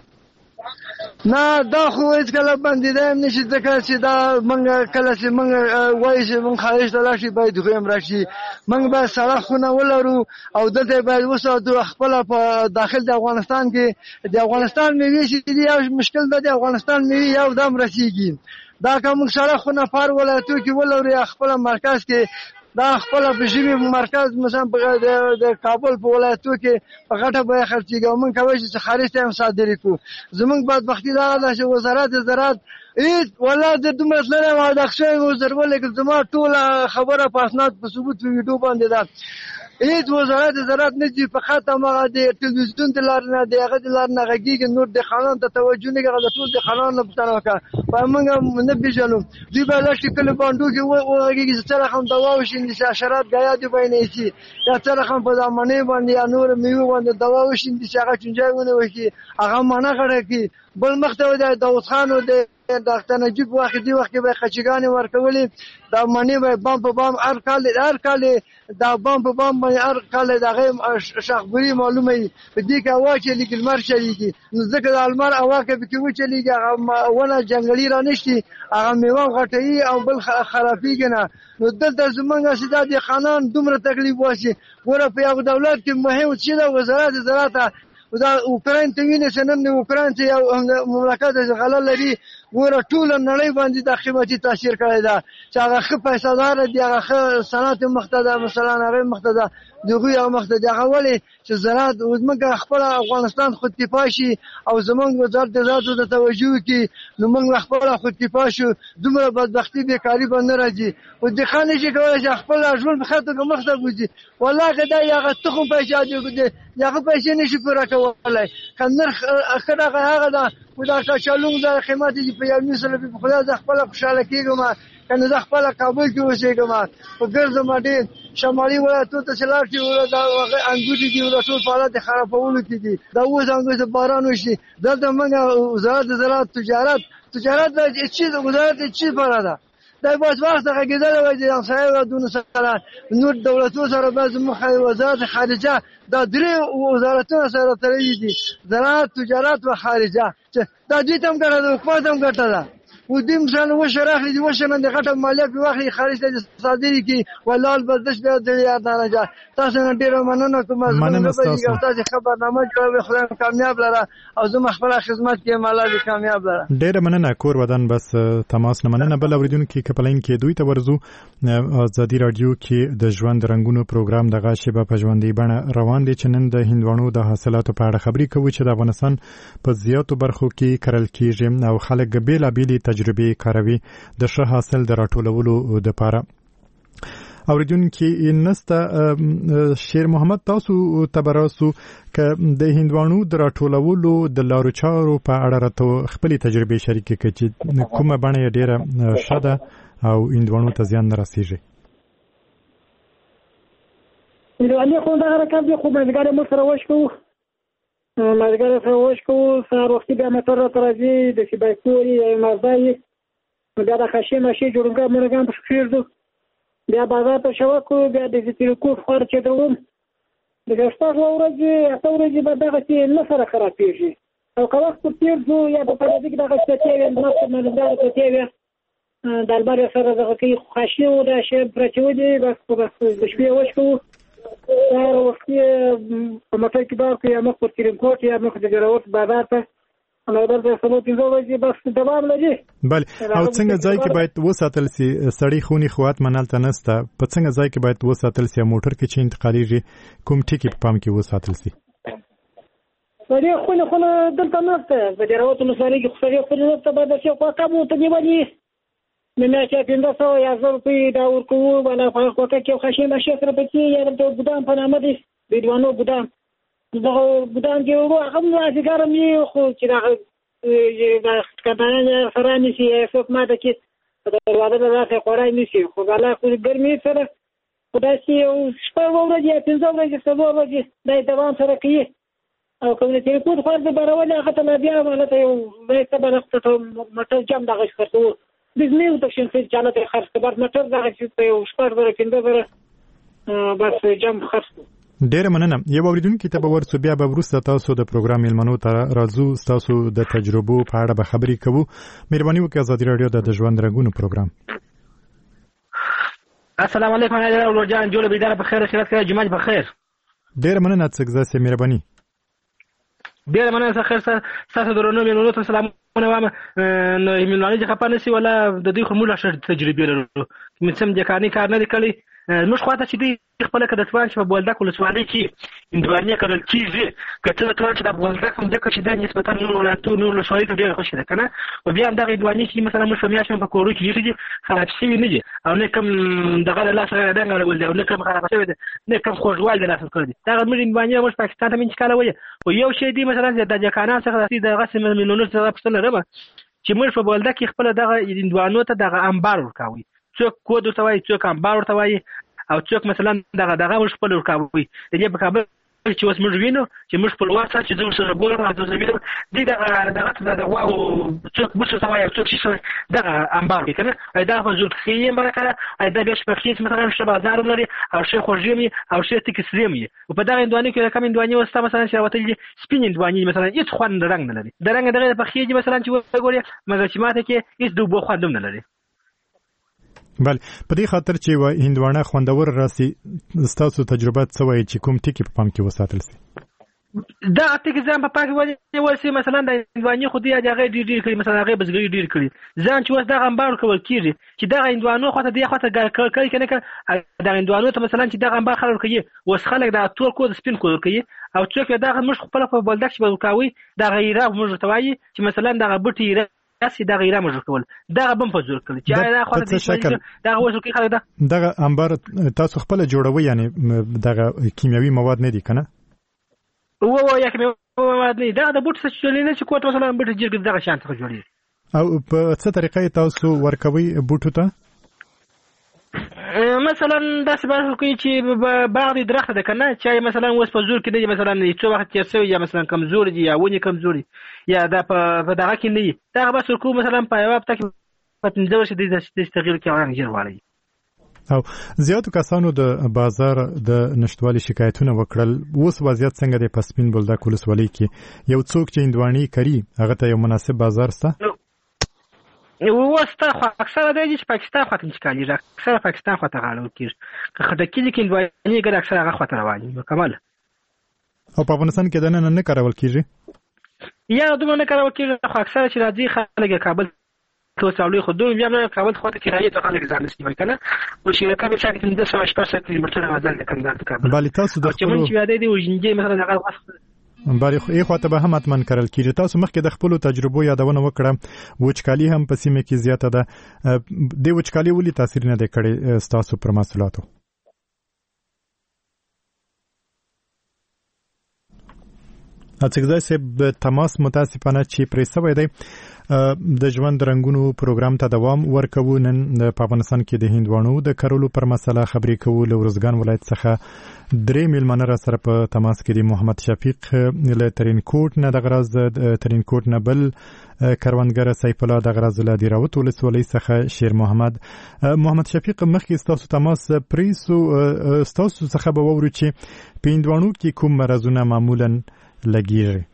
نه دا خو هېڅکله بندېدی هم نه شي، ځکه چې دا موږ کله چې موږ وایو چې موږ خارج ته لاړ شي باید هغوی هم راشي. موږ باید سړکونه ولرو او دلته باید وساتو. خپله په داخل د افغانستان کې د افغانستان مېوې چې دي یو مشکل ده، د افغانستان مېوې یو دم رسېږي. دا که موږ سړکونه په هر ولایتو کې ولرو یا خپله مرکز کې دا خپله په ژمي مرکز مثلا د کابل په ولایتو کې په غټه بیه خرڅېږي، او موږ کولی شو چې خارج ته هم صادرې کړو. زموږ بدبختي دا ده چې وزارت زراعت هېڅ والله زه دومره تللی یم او دغه شوی مې ورسره ولیکل، زما ټوله خبره په اسناد په ثبوت په ویډیو باندې ده. هېڅ وزارت زراعت نه ځي، فقط هماغه د تلویزیون د لارې نه د هغه د لارې نه غږېږي، نور دهقانانو ته توجه نه کوي. د ټول دهقانانو نه پوښتنه وکړه، وایي موږ نه پېژنو. دوی به لږ کلي بانډو کې وغږېږي چې څه رقم دوا وشیندي چې حشرات ګیا دي به یې نیسي، یا څه رقم په دامنۍ باندې یا نورو میوې باندې دوا وشیندي چې هغه چونجای ونه وکړي، هغه مڼه غټه کړي. بل مخ ته د داود خان او د ډاکټر نجیب وخت دی وخت کې به خچګانې ورکولې، دا مڼې به بام په بام هر کال هر کال دا بام په بام باندې هر کال دغه شخبري معلومه وي په دې کې هوا چې لیکل مر چلیږي. نو ځکه د المار هوا کې به کې و چلیږي، هغه ونه جنګلي را نشتي، هغه میوه غټوي او بل خرابېږي نه. نو دلته زمونږ سیدا د خانان دومره تکلیف واسي. ګوره په یو دولت کې مهم چې د وزارت زراعت دا اوکراین ته وینې چې نن د اوکراین ته یو مملکت غله لري، ګوره ټوله نړۍ باندې دا قیمتي تاثیر کړی ده چې هغه ښه پیسهداره دي، هغه ښه صنعت مخته ده، مثلا هغې مخته ده، د هغوی هغه مخته دي. هغه ولې چې زراعت زموږ خپله افغانستان خودکفا شي او زموږ وزارت زراعت ته توجه وکړي، نو موږ خپله خودکفا شو، دومره بدبختي بېکاري به نه راځي. خو دهقان نشي کولی چې خپل ژوند په ښه توګه مخته بوځي. والله که دا هغه تخم پیسې دي د هغه پیسې نشي پوره کولی. که نرخ ښه دغه هغه ده خو دا کچالو دا قیمت دي په یو نیم سل روپۍ. په خدای زه خپله خوشحاله کېږم که نه زه خپله کابل کې اوسېږم په ګرځم ډېر شمالي ولایتو ته چې لاړ شي دا هغه انګوټې دي دا ټول په حالت د خرابولو کې دي. دا اوس انګوټې باران وشي دلته موږ وزارت زراعت تجارت تجارت د چیز وزارت د چیز لپاره ده، دا باز وخت غږیدل وای د همسایه ودونو سره نور دولتونو سره بعض مخه وزارت خارجه دا درې وزارتونو سره تړلي دي زراعت تجارت و خارجه دا دوی ته هم ګټه ده حکومت هم ګټه ده و دوی مثلا وشه راخلي دي وشه نن د غټه مالیه پې واخلي خارج ته صادرې کړي ولال بردش بیا د یار نه تاسو نن ډېره مننه کوم تاسو خبرنامه جوړوي خدای کامیاب لره او زه خپله خدمت کې الله دې کامیاب لره ډېره مننه کور ودان بس تماس نه مننه بل اوریدونکي کپلین کې دوی ته ورزو ازادي رادیو کې د ژوند رنگونو پروګرام دغه شیبه په ژوندۍ بڼه روان دي چې نن د هندوانو د حاصلاتو په اړه خبرې کوي چې د افغانستان په زیاتو برخو کې کرل کېږي او خلک بېلابېلې تجربې کاروي د ښه حاصل د راټولولو دپاره. اوریدونکي نسته شیر محمد تاسو تبراسو که د هندوانو د راټولولو د لارو چارو په اړه راته خپلې تجربې شریکې کړي چې کومه بڼه یې ډېره ښه ده او هندوانو ته زیان نه رسېږي. هندوانې خو دغه رقم دي خو مازدیګر یې موږ سره وش کوو مازدیګر یې سره وش کوو سهار وختي بیا موټر راته راځي د سیبایکور یا مازدا یې بیا د خشې مشې جوړونګا مونګان پسې کېږدو بیا بازار ته شوق کوو بیا د تیلکوټ خور چې دوم د شپږ ورځې اته ورځې به دغسې نه سره خرابېږي او که وخت پر تېر ځو یا په پردي کې دغه پرتې وي ماسته مازدیګر پرتې وي د البر یې سره دغه کوي خشې و دا شی پرتې ودي بس بس د شپې وش کوو سهار وختي په موټر کې بار کړو یا مخ پر تیلکوټ یا مخ د جراوټ بازار ته بله او څنګه ځای کې باید وساتل سي سړی خوني خوات منالته نسته په څنګه ځای کې باید وساتل سي موټر کې چې انتقالېږي کوم ټکي په پام کې وساتل سي سړی خوني خونه دلته نسته د جراوټ ولسوالۍ کې سړی خوني نسته باید د شي خواکه مو ته نیولي مې چې پنځه سوه یا زر روپۍ دا ورکوو بله خواکه کې خشې مشې سره پکې یا د ګودام په نامه دی د هندوانو ګودام دغه ګودام کې ورو هغه هم مازدیګر هم وي خو چې دغه کمپنیان یې سره نیسي یا څوک ماته کې په دروازه ته داسې خوړی نیسي خو بله خو ګرمۍ سره خو داسې یو شپږ ورځې یا پنځه ورځې څلور ورځې دا یې دوام سره کوي او که د تلیفون خور د برولې هغه ته لا بیا هلته یو بیسته به موټر جام دغه خرڅوو بزنې وتکشن چې هلته یې خرڅ کړه بس موټر دغه چې په یو شپږ زره پنځه زره بس جام خرڅ کړو. ډېره مننه. یو اوریدونکي ته به ورسو بیا به وروسته تاسو د پروګرام میلمنو ته راځو ستاسو د تجربو په اړه به خبرې کوو. مهرباني وکړئ ازادي راډیو د ژوند رنګونو پروګرام. السلام علیکم ورور جان جوړ بیدار په خیر خیرات کړه جمعه په خیر. ډېره مننه څنګه زه مهرباني. ډېره مننه خیر تاسو درنو میلمنو ته سلامونه وایم نو میلمنو چې خپانه سي ولا د دې خمول شه تجربه لرو مې سم د کارني کار نه کړی موږ خواته چې دوی خپل کده ځوان چې په بولدک ولسوالۍ کې هندوانې کرل کېږي کته ته چې د بولدک هم ځکه چې د نسبتا نور ولایتو نور ولسوالۍ ته ډېره خوښه ده که نه او بیا همدغه هندوانې چې مثلا موږ په میاشت په کورو کې ایښي دي خراب شوي نه دي او نه کوم دغه له لاسه ډنګ اړول دي او نه کوم خراب شوي دي نه کوم خوږوال د لاسه کړی دي دغه زموږ هندوانې موږ پاکستان ته انتقالوي خو یو شی دی مثلا د جاکانان څخه دغسې میلیونونو څخه پوښتنه لرمه چې موږ په بولدک کې خپله دغه هندوانو ته دغه انبار ورکوي څوک کود ورته وایي څوک انبار ورته وایي او څوک مثلا دغه دغه موږ خپل ورکوي د دې په کابل چې اوس موږ وینو چې موږ خپل واسه چې زه ورسره ګورم او زه وینم دې دغه دغه دغه او څوک موږ څه وایي څوک چې دغه انبار دی که نه دا په زور کې یې مرکه دا بیا شپږ مثلا ښه بازار لري او ښه خوږې او ښه تکې سرې وي او په دغه هندوانې کې کوم هندوانې وسته مثلا چې راوتلي دي سپین هندوانې مثلا هېڅ خوند رنګ نه لري د رنګ دغه پخې دي مثلا چې وګورې مګر چې ماته کې هېڅ د اوبو خوند هم نه لري. بله په دې خاطر چې و هندوانه خوندور راسي ستاسو تجربه څه وایي چې کوم ټکي په پام کې وساتل سي؟ دا ټکي ځان په پام کې ونیول سي مثلا د هندوانې خو دې هغې ډېر ډېر کړي مثلا هغې بزګري ډېر کړي ځان چې اوس دغه انبار ورکول کېږي چې دغه هندوانو خواته دې خواته کوي که نه که دغه هندوانو ته مثلا چې دغه انبار خلک ورکوي اوس خلک دغه تور کود سپین کود ورکوي او څوک یې دغه موږ خپله په بولدک چې به ورکوي دغه ایره موږ ورته وایي چې مثلا دغه بوټي ایره داسې دغه ایره موږ ورکول دغه بم په زور کړي چې دا خواته دغه اوس ورکوي خلک ده دغه انبار تاسو خپله جوړوئ یعنې دغه کیمیاوي مواد نه دي که نه؟ و یا کیمیاوي مواد نه دي دغه د بوټ څخه جوړېږي نه چې کوټ مثلا بوټ جرګې دغه شیان څخه جوړېږي. او په څه طریقه یې تاسو ورکوئ بوټو ته؟ مثلا داسې به کوي چې باغ دې درخته ده که نه چې مثلا اوس په زور کې نه دي مثلا څو وخت تېر شوی یا مثلا کمزوري دي یا ونې کمزوري یا دا په دغه کې نه وي دغه بس ورکوو مثلا په یوه هفته کې په پنځه ورځې د تغیر کې اوران ژر واړي. او زیاتو کسانو د بازار د نشټوالي شکایتونه وکړل. اوس وضعیت څنګه دی په سپین بولدک ولسوالۍ کې؟ یو څوک چې هندوانې کوي هغه ته یو مناسب بازار شته؟ اوس ته خو اکثره دی چې پاکستان خواته انتقالېږي، اکثره پاکستان خواته غاړه ورکېږي. که خټکي دي کې هندوانې ګډ اکثره هغه خواته رواني مکمل. او په افغانستان کې دننه نه کارول کېږي یا دومره نه کارول کېږي، خو اکثره چې راځي خلک کابل تو ساولي خو دوی بیا نه کابل خواته کرایه ته خلک ځان نشي وای کنه. او چې کابل څخه د څه شپږ کیلومتره غزل د کندهار ته کابل. بل تاسو د خپل چې یادې دی وژنګي مثلا هغه وخت باري خو یې خواته به هم اتمن کارل کېږي. تاسو مخکې د خپل تجربو یادونه وکړه. وچکالي هم په سیمه کې زیاته ده. د وچکالي ولې تاثیر نه دی کړی تاسو پر محصولاتو؟ اڅګدای سه تماس متاسفانه چې پرې سوی دی د ژوند رنگونو پروګرام ته دوام ورکوو. نن په افغانستان کې د هندوانو د کرلو پر مسله خبرې کوو. له ورزګان ولایت څخه درې میلمانه را سره په تماس کې دي. محمد شفیق له ترینکوټ نه، د غراز د ترینکوټ نه بل کروندګر سیف الله د غراز له دیراوت ولسوالۍ څخه شیر محمد. محمد شفیق مخکې ستاسو تماس پریسو ستاسو څخه به وورو چې په هندوانو کې کوم مرزونه معمولا لګیږي؟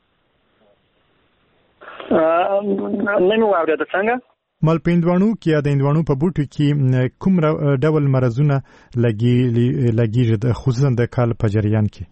نه مو اورېده څنګه مال په هندوانو کې د هندوانو په بوټو کې کوم ډول مرزونه لګي لګیږي خصوصا د کال په جریان کې؟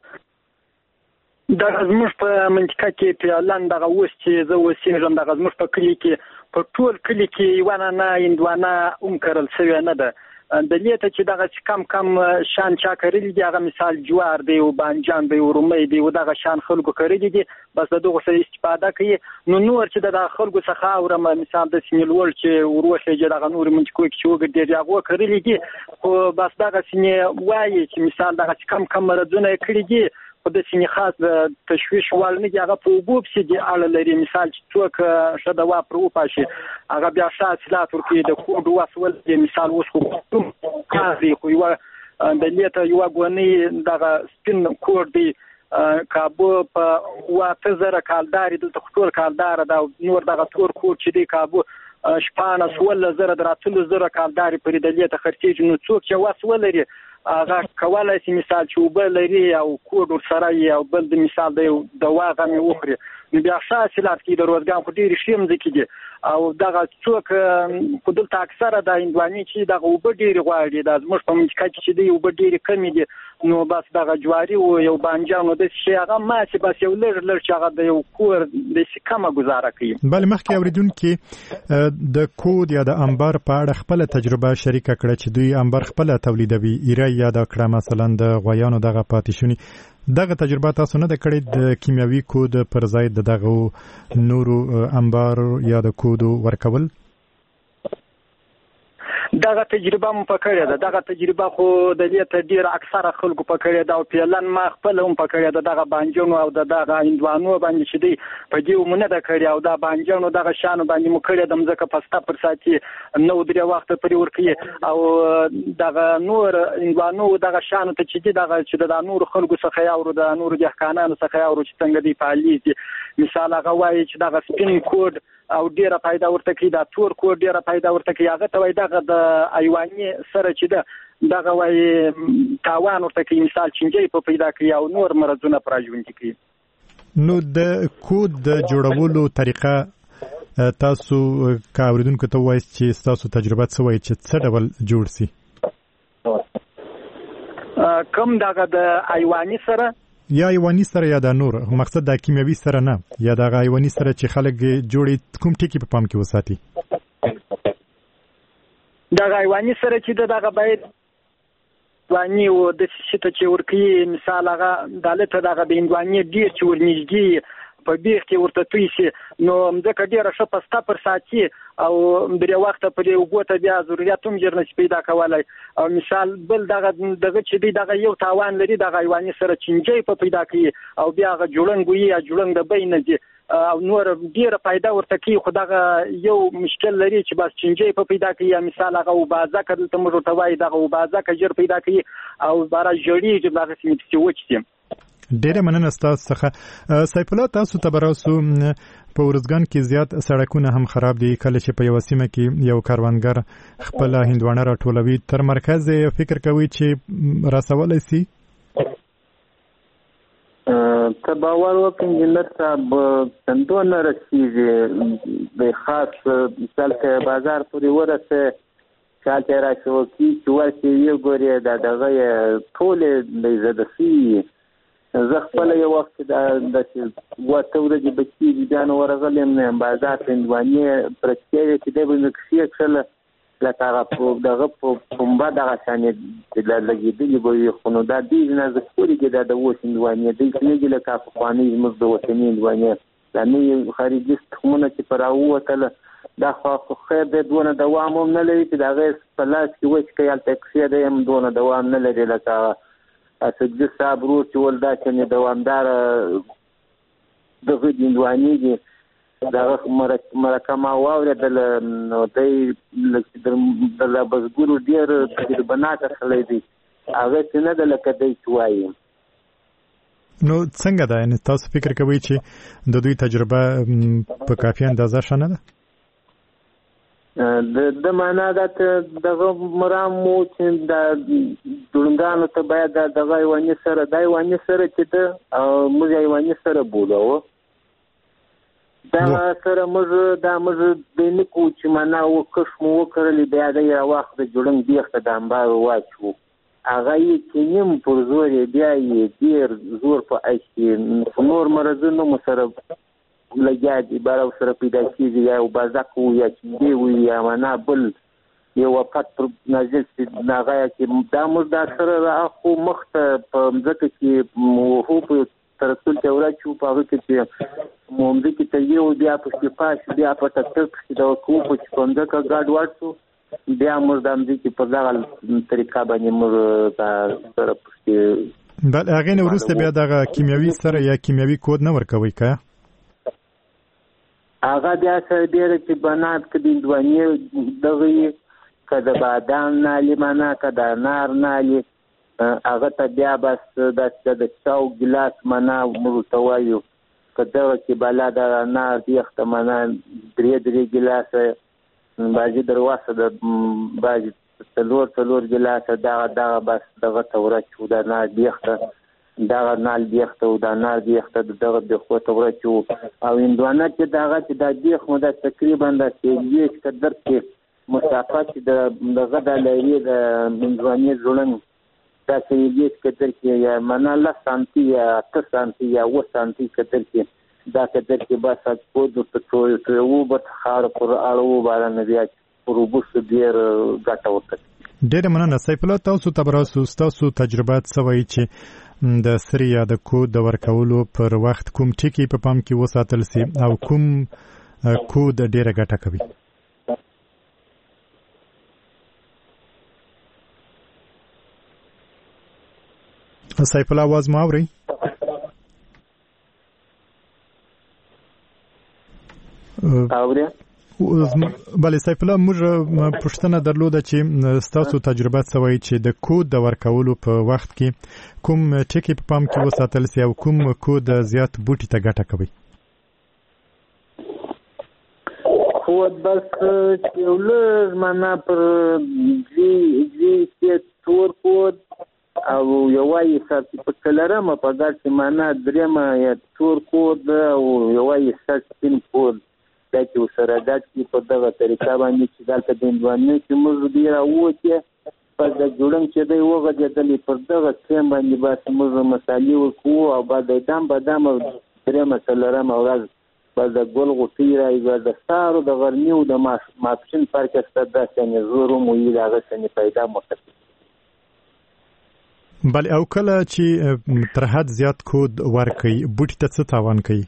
دا زموږ په منطقه کې په اعلان دغه اوس چې زه اوسېږم دغه زموږ په کلي کې په ټول کلي کې یوه نه هندوانه هم کرل شوې نه ده. د دې ته چې دغه کم کم شان چا کړی دی هغه مثال جوار دی او بانجان دی او رومي دی او دغه شان خلکو کړی دي بس دغه څه استفاده کوي. نو نور چې د خلکو څخه اورم مثال د سیملول چې وروخه دغه نور منطقو کې چې وګړي هغه کړی دي خو بس دغه سینې وایي چې مثال دغه کم کم مرزونه کړی دي خو د سینې خاص تشویش وال نه دی هغه په وبوب سي دی اړه لري. مثال چې څوک شته وا پر وپاشي هغه بیا شاسلات ورکی د کوډ واسول دی. مثال اوس خو کاري خو یو د لیته یو غونی دغه سپین کوډ دی کابو په واته زره کالداري د ټول کالدار دا نور دغه تور کوډ چې دی کابو شپانه سول زره دراتل زره کالداري پر د لیته خرچېږي. نو څوک چې واسول لري هغه کولای شي مثال چې وبل لري او کوډ سره او بل د مثال د دوا غمي وخري. نو بیا شاسلات کې د روزګان خو ډیر شیم ځکه دي او دغه څوک په دلته اکثره د هندواني چې دغه وب ډیر غواړي د زموږ په منځ کې چې دی وب ډیر کمی دي. نو بس دغه جواري او یو بانجان د شي هغه ماسه بس یو لږ لږ چې هغه د یو کور د سکمه گزاره کوي. بل مخکې اوریدونکو د کود یا د انبار په اړه خپل تجربه شریکه کړه چې دوی انبار خپل تولیدوي ایره یا د کړه مثلا د غویانو دغه پاتیشونی دغه تجربه تاسو نه د کړې د کیمیاوي کود پر ځای د دغه نورو انبار یا د کودو ورکول؟ دغه تجربه مو پکړه ده. دغه تجربه خو د دې ته ډیر اکثره خلکو پکړه ده او پیلن ما خپل هم پکړه ده. دغه بانجونو او دغه هندوانو باندې چې دی په دې ومنه ده کړی او دا بانجونو دغه شانو باندې مو کړی د مزه پستا پر ساتي نو درې وخت پرې ورکی او دغه نور هندوانو دغه شانو ته چې دی دغه چې د نور خلکو څخه یاورو د نور دهقانانو څخه یاورو چې څنګه دی پالیږي. مثال هغه وایي چې دغه سپین کوډ او ډیره پیدا ورته کی دا تور کوډ ډیره پیدا ورته کی هغه ته وای دغه د ایوانی سره چې ده دغه وای تاوان ورته کی مثال چنجي په پیدا کی او نور مرزونه پراجوند کی. نو د کود د جوړولو طریقه تاسو کاوریدونکو ته وایي چې تاسو تجربه څه وایي چې څه ډول جوړ سي؟ کوم دغه د ایوانی سره یا ایوانی سره یا د نور مقصد د کیمیاوي سره نه یا د ایوانی سره چې خلک جوړي کوم ټکی په پام کې وساتي؟ د ایوانی سره چې دغه باید وانی او د شته چې ورکی مثال هغه دالته دغه د هندواني ډیر چې ورنږدې په بیخ کې ورته توي شي نو مځکه ډیره ښه پستا پر ساتي او درې وخت په یو ګوته بیا ضرورت هم جرنه پیدا کولای. او مثال بل دغه دغه چې دی دغه یو تاوان لري دغه ایوانی سره چنجي په پیدا کوي او بیا غ جوړنګ وي یا جوړنګ د بین دي او نور ډیره پیدا ورته کوي خو دغه یو مشکل لري چې بس چنجي په پیدا کوي یا مثال هغه وبازه کړل ته موږ ته وای دغه وبازه کجر پیدا کوي او بارا جوړي چې دغه سیمه چې وچتي. ډېره مننه ستاسو څخه. سیف الله، تاسو ته به راسو، په ارزګان کې زیات سړکونه هم خراب دي. کله چې په یوه سیمه کې یو کاروانګر خپله هندوانه راټولوي، تر مرکز فکر کوي چې راسولی سي؟ ته باور وکړه انجینر صاحب، چندونه رسېږي. د خاص مثال که بازار پورې ورسې، چا چې راچوکي چې ورسې ویې ګورې، دا دغه یې ټولې زده سوي. زه خپله یو وخت کې داسې اوته ورځې به کېږي، بیا نو ورغلی یم بازار ته، هندوانې پرتې وې چې دی به مې کښې کښله لکه هغه دغه پنبه دغه شانې لګېدلې به وي. خو نو دا ډېرې نازک پورې دا د اوس هندوانې دی کېږي لکه پخوانۍ زموږ د وطني هندوانې. دا نوي خارجي تخمونه چې په راووتله، دا خو خیر دی، دونه دوام هم نه لري چې د هغې په لاس کې وچ کړې هلته کښې دی هم دونه دوام نه لري لکه هغه اسدګي صاحب ورور چې ول دا چې دوامداره دغه هندوانې دي. دغه مرکه ما واورېدله، نو دی د بزګرو ډېر تجربهناکه سړی دی، هغه چې نه ده لکه دی چې وایي. نو څنګه ده؟ یعنې تاسو فکر کوئ چې د دوی تجربه په کافي اندازه ښه نه ده؟ د معنا دا ته دغه مرام مو چې د ډونګانو ته باید دغه ایوانې سره دا ایوانې سره چې ده موږ ایوانې سره بولو، دا سره موږ دا موږ د نکو چې معنا وکش مو وکړلی، بیا د یو وخت د جوړنګ بیخته د انبار واچو، هغه یې چې نیم پر زور یې بیا یې ډېر زور په اچي، نور مرضونه مو سره لګیا دي، باره سره پیدا کېږي، یا یو بازک وو یا چیندې وو یا معنا بل یو وفت پر نازل شي، هغه چې دا موږ دا سره راخو مخ ته په مځکه کې وهو په ترسل کې وراچو، په هغه کې چې مو مځکې ته یو بیا پسې پاس بیا په ټکټر کښې دا کوو چې په مځکه ګډ وډ شو، بیا موږ د مځکې په دغه طریقه باندې موږ دا سره پسې بل هغې نه وروسته بیا دغه کیمیاوي سره یا کیمیاوي کود نه ورکوئ که هغه بیا سره ډېره چې بنات که د هندوانې دغه یي، که د بادام نالي معنا که د انار نالي، هغه ته بیا بس داسې د چاو ګیلاس معنا موږ ورته وایو، که دغه کې بالا د انار بیخته معنا درې درې ګیلاسه، بعضې درواسه د بعضې څلور څلور ګیلاسه دغه دغه بس دغه ته ورچو، د انار بیخته دغه نال بیخته او د انار بیخته دغه بیخو ته ورچو. او هندوانه چې دغه چې دا بیخ مو دا تقریبا داسې ویش که در کې مسافت چې دغه د لایرې د هندوانې زړنګ داسې ویش که در کې یا معنا لس سانتي یا اته سانتي یا اوه سانتي که در کې دا که در کې بس پود ورته تویوو به خاوره پر اړوو بارانه بیا پر اوبوسو ډېر ګټه ورته. ډېره مننه. سیف الله، تاسو ته به راسو، ستاسو تجربات څه وایي چې د سرې یا د کود د ورکولو پر وخت کوم ټکي په پام کې وساتل سي او کوم کود ډېره ګټه کوي؟ سیف الله، आवाज مو اورئ؟ اورئ؟ بله سیف الله، موږ پوښتنه درلوده چې ستاسو تجربه څه وایي چې د کود د ورکولو په وخت کې کوم ټکي په پام کې وساتل سي او کوم کود زیات بوټي ته ګټه کوي؟ کود بس چې یو لږ معنا پر جي جي تور کود او یوایي سر په څلرمه په ګډ کې معنا درېمه یا تور کود او یوایي سر سپین کود دا چې ورسره ګډ کړي په دغه طریقه باندې چې دلته د هندوانې چې موږ ډېر راووتې په د جوړنګ چې دی وغځېدلې پر دغه سیم باندې بس موږ مسالې ورکوو او بعد د دام بادام درېمه څلورمه ورځ به د ګل غوټۍ رایي به د سهار د غرمې او د ماسپښین فرق شته، داسې یعنې زور هم وي د هغه څنې پیدا مرتکب. بلې او کله چې تر حد زیات کود ورکوي بوټي ته څه تاوان کوي؟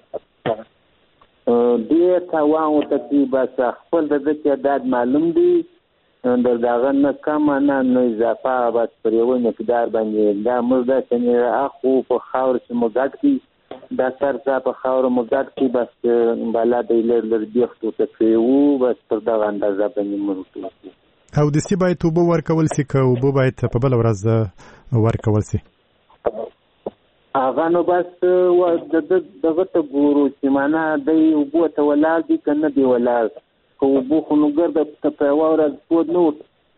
ډېر تاوان ورته کوي، بس خپل د ده تعداد معلوم دی، د دغه نه کمه نه نه اضافه، بس پر یوه مقدار باندې دا موږ داسې اخو په خاوره چې مو ګډ کړي، دا سر ځا په خاوره مو ګډ کړي، بس بالا د لر لر بیخت ورته کوو، بس پر دغه اندازه باندې موږ کوو. او دسي باید اوبه ورکول سي که اوبه باید په بله ورځ ورکول سي؟ هغه نو بس دغه ته ګورو چې معنا دی اوبو ته ولاړ دي که نه دی ولاړ که اوبو خو نو ګرده ته په یوه ورځ پود نه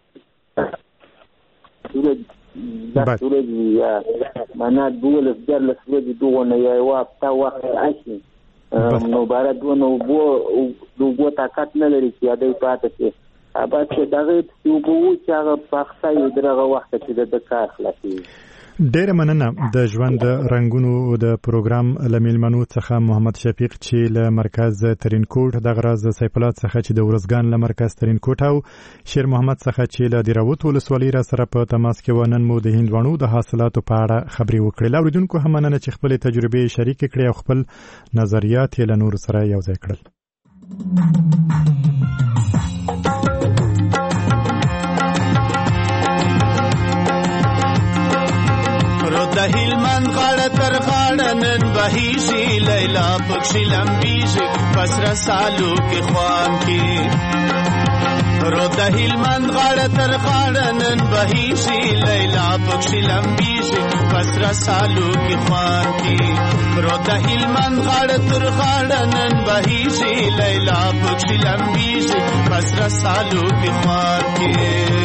دس ورځې یا معنا دولس دیارلس ورځې دغونه یا یوه هفته وخت راشي نو باره دونه اوبو د اوبو طاقت نه لري چې دی پاتې شي بس دغه پسې اوبه وو چې هغه پاخته یې د هغه وخته چې د ده کار خلاصېږي. ډیره مننه د ژوند رنګونو د پروګرام له میلمنو څخه محمد شفیق چې له مرکز ترینکوټ، دغه راز سیف الله څخه چې د ورزګان له مرکز ترینکوټ او شیر محمد څخه چې له دیراوت ولسوالۍ را سره په تماس کې و. نن مو د هندوانو د حاصلاتو په اړه خبرې وکړې. اوریدونکو هم مننه چې خپلې تجربې شریکې کړې او خپل نظریات یې له نورو سره یوځای کړل. د هلمند غاړه تر غاړه نن بهیږي لیلا پکښې لمبیږي پسره سالو کې خوان کې رو د هلمند غاړه تر غاړه نن بهیږي لیلا پکښې لمبیږي پسره سالو کې خوان کې رو د هلمند غاړه تر غاړه نن بهیږي لیلا پکښې لمبیږي پسره سالو کې خوان کې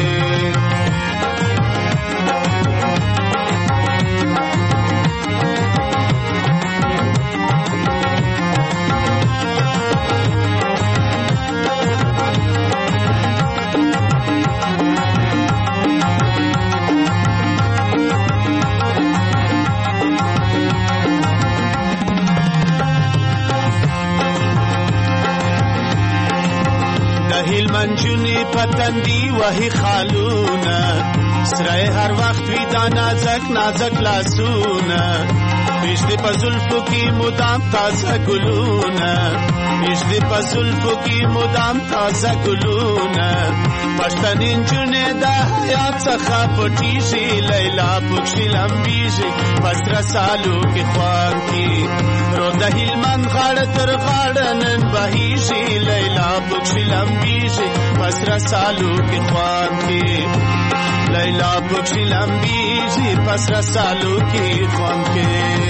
منجونی پتندی وحی خالونا سرای هر وقت وی دا نازک نازک لاسونا پیشتی پا زلفو کی مدام تازه گلونا پیشتی پا زلفو کی مدام تازه گلونا پشتنین جونه دا حیات سخا پتیشی لیلا پکشی لمبیشی پس رسالو کی خوان کی رو دا هلمند غاڑ تر غاڑ نن بهیشی لیلا پکشی لمبیشی پس رسالو کی خوان کی لیلا پکشی لمبیشی پس رسالو کی خوان کی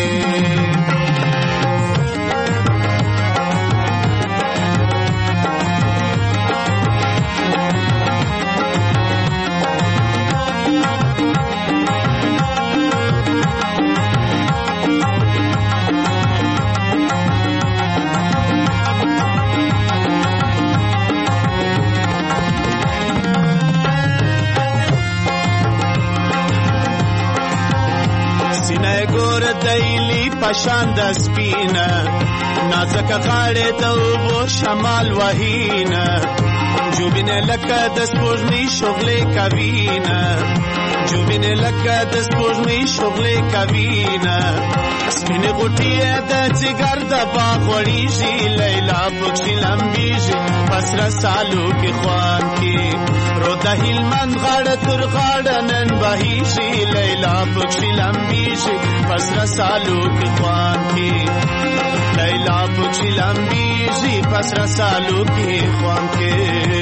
دیلی پشاند سپینا نازک غاړه د اوبو شمال وهینا جوبینه لکه د سپوږمۍ شغلې کوینا جوبینه لکه د سپوږمۍ شغلې کوینا سپینه غوټي د ځګر د باغ وړيږي لیلا پکښې لمبیږي پس رسالو کې خوان کې رو د هلمند غاړه تر غاړه نن بهیږي لیلا پکښې لمبیږي پس رسالو کې خوان کې لیلا پکښې لمبیږي پس رسالو کې خوان کې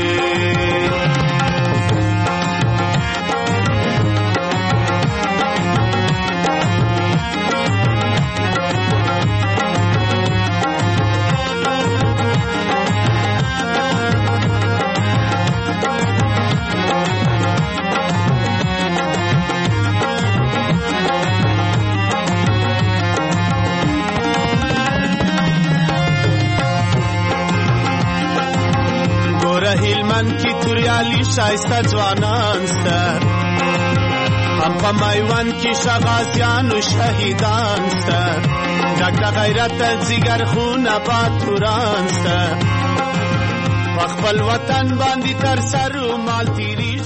هلمند کی توریالی شایسته ځوانان سته هم په میوند کې شغازیان او شهیدان سته ډک د غیرت ځیګر خونه باتوران سته په خپل وطن باندې تر سر مالتي